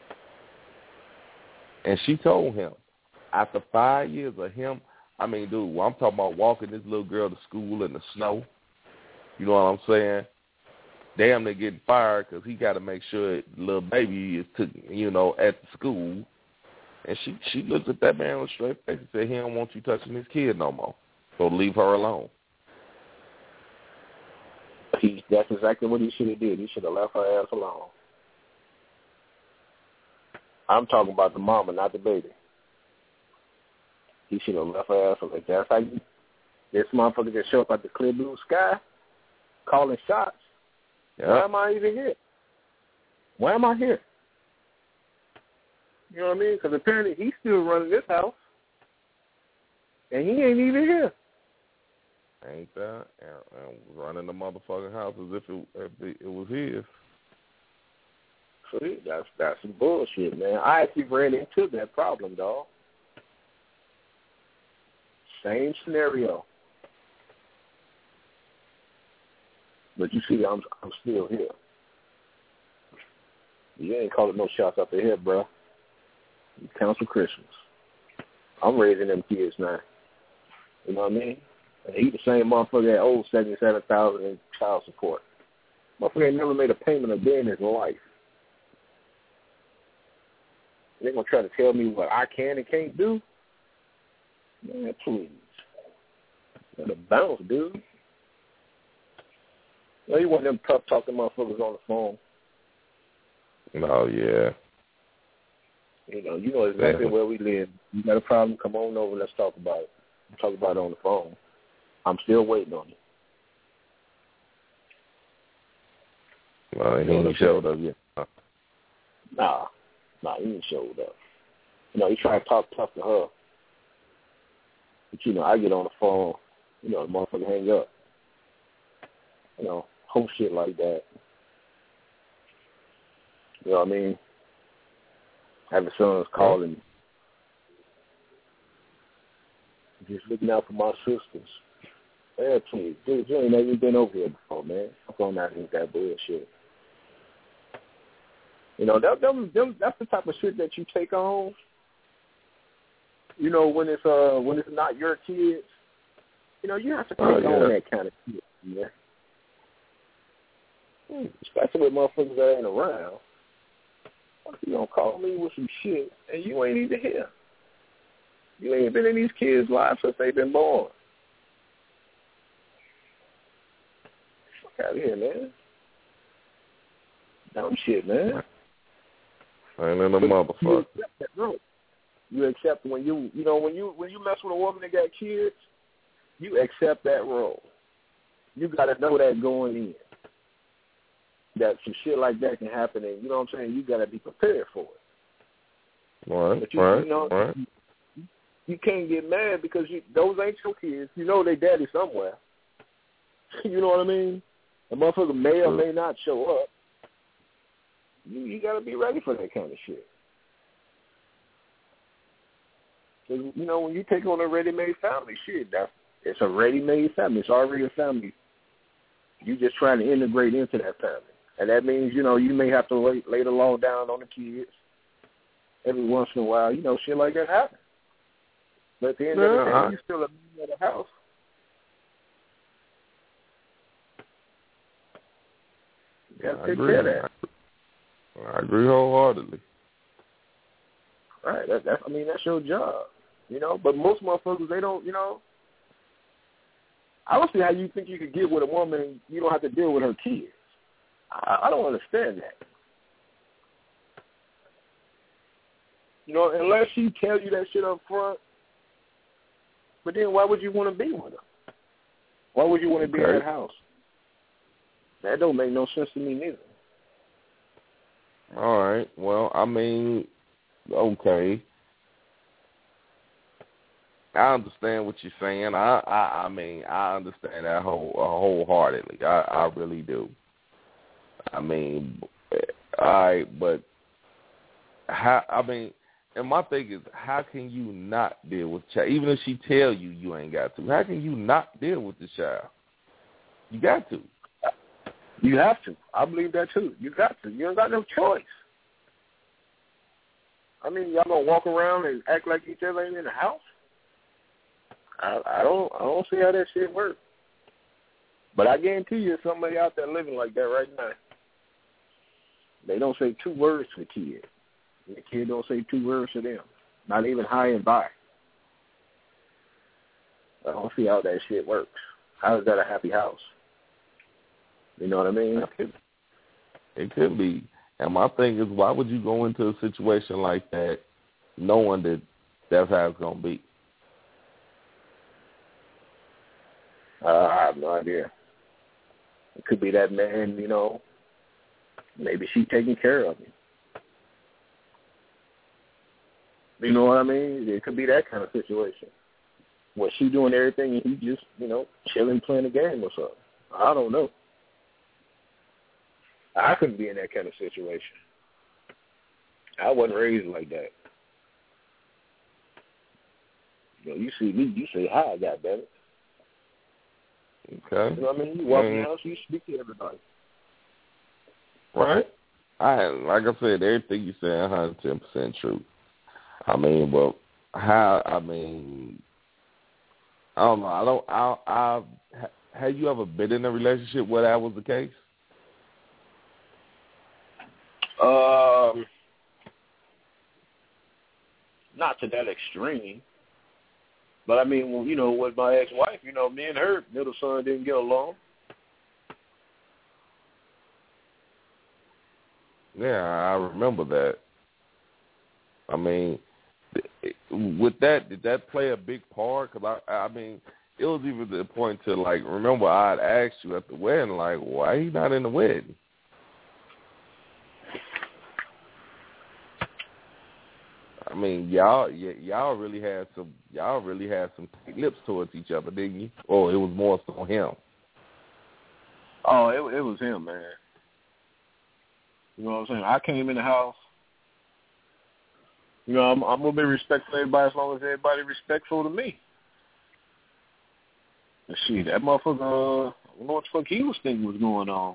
And she told him, after 5 years of him, dude, I'm talking about walking this little girl to school in the snow. You know what I'm saying? Damn, they're getting fired because he got to make sure the little baby is, at the school. And she looked at that man with a straight face and said, he don't want you touching his kid no more. So leave her alone.
That's exactly what he should have did. He should have left her ass alone. I'm talking about the mama, not the baby. He should have left her ass alone. That's how this motherfucker just show up at the clear blue sky, calling shots. Yep. Why am I even here? Why am I here? You know what I mean? Because apparently he's still running this house, and he ain't even here.
Ain't that? And running the motherfucking house as if it was his.
See, that's some bullshit, man. I actually ran into that problem, dog. Same scenario. But you see, I'm still here. You ain't calling no shots up the head, bro. You cancel Christmas. I'm raising them kids now. You know what I mean? And he the same motherfucker that owed $77,000 in child support. Motherfucker ain't never made a payment a day in his life. They're going to try to tell me what I can and can't do? Man, please. Gotta bounce, dude. You want them tough talking motherfuckers on the phone.
Oh, yeah.
You know exactly where we live. You got a problem, come on over, let's talk about it. Talk about it on the phone. I'm still waiting on you.
Well, he ain't showed up yet.
Nah, he ain't showed up. He tried to talk tough to her. But, I get on the phone, the motherfucker hang up. Whole shit like that. You know what I mean? Having sons calling me. Just looking out for my sisters. Yeah, please. Dude, you ain't never been over here before, man. I'm going out with that bullshit. You know, that's the type of shit that you take on. You know, when it's not your kids, you know, you have to take on that kind of shit, yeah. Especially with motherfuckers that ain't around. You gonna call me with some shit and you ain't even here. You ain't been in these kids' lives since they've been born. Fuck out of here, man. Dumb shit, man.
Ain't in a motherfucker.
You accept when you mess with a woman that got kids, you accept that role. You got to know that going in. That some shit like that can happen, and you know what I'm saying. You got to be prepared for it.
Right,
but
right.
You can't get mad because those ain't your kids. You know they daddy somewhere. You know what I mean? The motherfucker may or may not show up. You got to be ready for that kind of shit. Because, you know, when you take on a ready-made family, it's a ready-made family. It's already a family. You just trying to integrate into that family. And that means, you know, you may have to lay the law down on the kids every once in a while. You know, shit like that happens. But at the end of the day, you're still a man of the house. You got to take care of that.
I agree wholeheartedly.
Right. That's your job. You know, but most motherfuckers, they don't, you know. I don't see how you think you could get with a woman and you don't have to deal with her kids. I don't understand that. You know, unless she tell you that shit up front. But then why would you want to be with her? Why would you want to be in that house? That don't make no sense to me neither.
All right. Well, I mean, okay. I understand what you're saying. I mean, I understand that wholeheartedly. I really do. I mean, but how? I mean, and my thing is, how can you not deal with the child? Even if she tell you you ain't got to, how can you not deal with the child? You got to.
You have to. I believe that too. You got to. You ain't got no choice. I mean, y'all gonna walk around and act like each other ain't in the house? I don't see how that shit works. But I guarantee you, there's somebody out there living like that right now. They don't say 2 words to the kid. The kid don't say 2 words to them. Not even hi and bye. I don't see how that shit works. How is that a happy house? You know what I mean?
It could be. And my thing is, why would you go into a situation like that knowing that that's how it's going to be?
I have no idea. It could be that man, you know, maybe she's taking care of him. You know what I mean? It could be that kind of situation. Where she doing everything and he just, you know, chilling, playing a game or something. I don't know. I couldn't be in that kind of situation. I wasn't raised like that. You know, you see me, you say hi, goddammit.
Okay.
You know what I mean? You walk in the house, you speak to everybody.
Right. Like I said, everything you say 110% true. I mean, well, how? I mean, I don't know. Have you ever been in a relationship where that was the case?
Not to that extreme. But I mean, well, you know, with my ex-wife, you know, me and her middle son didn't get along.
Yeah, I remember that. I mean, with that, did that play a big part? Because, I mean, it was even to the point to, like, remember I'd asked you at the wedding, like, why he not in the wedding? I mean, y'all really had some tight lips towards each other, didn't you? Or it was more so him?
Oh, it was him, man. You know what I'm saying? I came in the house. You know, I'm gonna be respectful to everybody as long as everybody respectful to me. And shit, that motherfucker, I don't know what the fuck he was thinking was going on.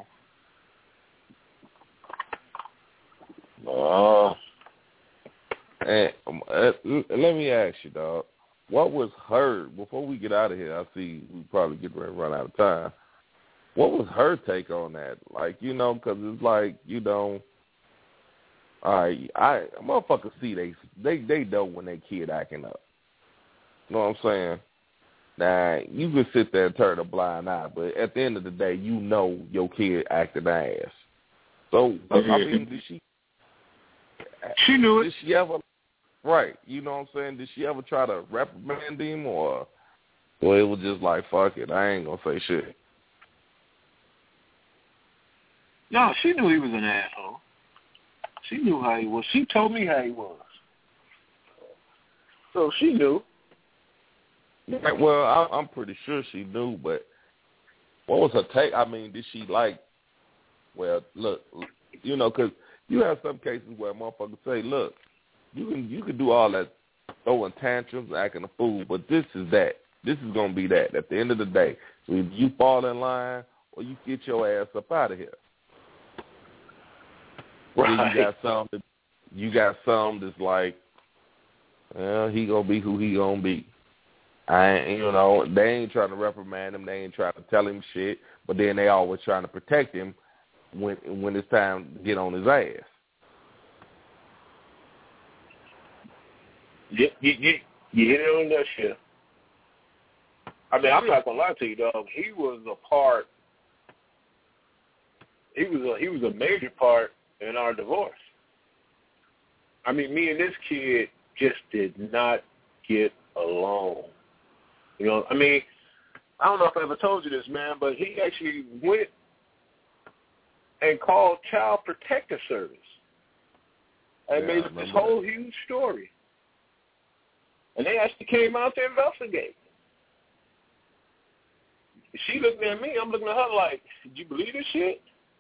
And let me ask you, dog. What was her, before we get out of here, I see we probably get ready to run out of time. What was her take on that? Like, you know, because it's like, you know, motherfuckers see they know when they kid acting up. You know what I'm saying? Now, you can sit there and turn a blind eye, but at the end of the day, you know your kid acting ass. So, I mean, did she...
She knew it.
Did she ever... Right, you know what I'm saying? Did she ever try to reprimand him, or it was just like, fuck it, I ain't gonna say shit?
No, she knew he was an asshole. She knew how he was. She told me how he was. So she knew.
Right, well, I'm pretty sure she knew, but what was her take? I mean, did she like, well, look, you know, because you have some cases where motherfuckers say, look, you can do all that throwing tantrums, acting a fool, but this is that. This is going to be that at the end of the day. So either you fall in line or you get your ass up out of here.
Right.
Then you got some that's like, well, he going to be who he going to be. You know, they ain't trying to reprimand him. They ain't trying to tell him shit, but then they always trying to protect him when it's time to get on his ass.
You hit it on that shit. I mean, I'm not gonna lie to you, dog. He was a part. He was a major part in our divorce. I mean, me and this kid just did not get along. You know, I mean, I don't know if I ever told you this, man, but he actually went and called Child Protective Service and made this whole huge story. And they actually came out to investigate. She looking at me, I'm looking at her like, did you believe this shit?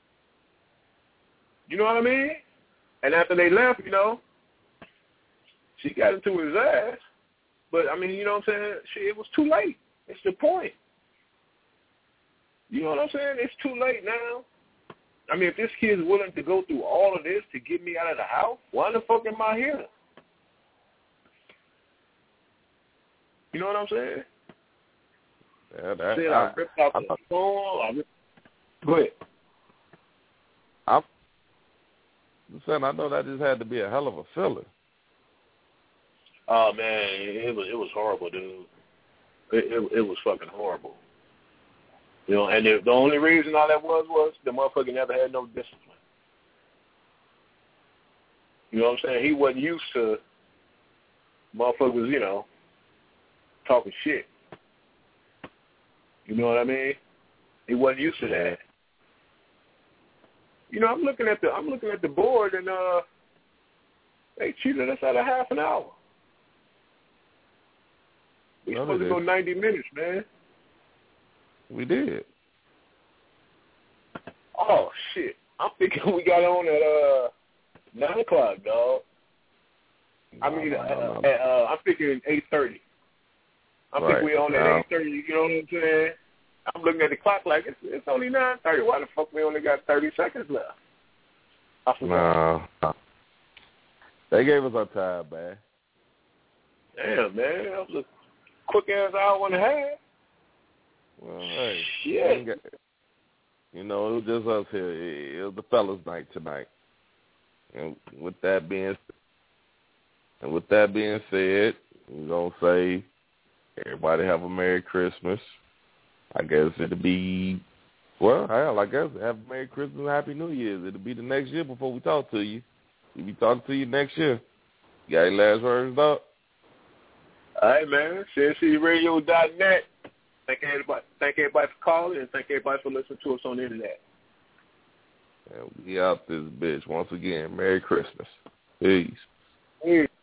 You know what I mean? And after they left, you know, she got into his ass. But, I mean, you know what I'm saying? It was too late. It's the point. You know what I'm saying? It's too late now. I mean, if this kid's willing to go through all of this to get me out of the house, why the fuck am I here? You know what I'm saying?
Yeah,
I ripped out the phone. Go ahead.
I'm saying I know that just had to be a hell of a feeling.
Oh man, it was horrible, dude. It was fucking horrible. You know, and the only reason all that was the motherfucker never had no discipline. You know what I'm saying? He wasn't used to motherfuckers, you know, talking shit. You know what I mean? He wasn't used to that. You know, I'm looking at the board, and they cheated us out of half an hour. We supposed to go 90 minutes, man.
We did.
Oh shit! I'm thinking we got on at 9 o'clock, dog. I'm thinking 8:30. I'm thinking we on at 8:30. You know what I'm saying? I'm looking at the clock like it's only 9:30. Why the fuck we only got 30 seconds left? I forgot.
No. They gave us our time, man.
Damn, man. That was a quick-ass hour and a half.
Well, hey.
Shit.
You know, it was just us here. It was the fellas' night tonight. And with that being said, we're going to say everybody have a Merry Christmas. I guess it'll be, well, hell, I guess have a Merry Christmas and Happy New Year's. It'll be the next year before we talk to you. We'll be talking to you next year. You got any last words, dog?
All right, man. CNCradio.net. Thank everybody for calling, and thank everybody for listening to us on the internet.
And we out this bitch once again. Merry Christmas. Peace.
Peace.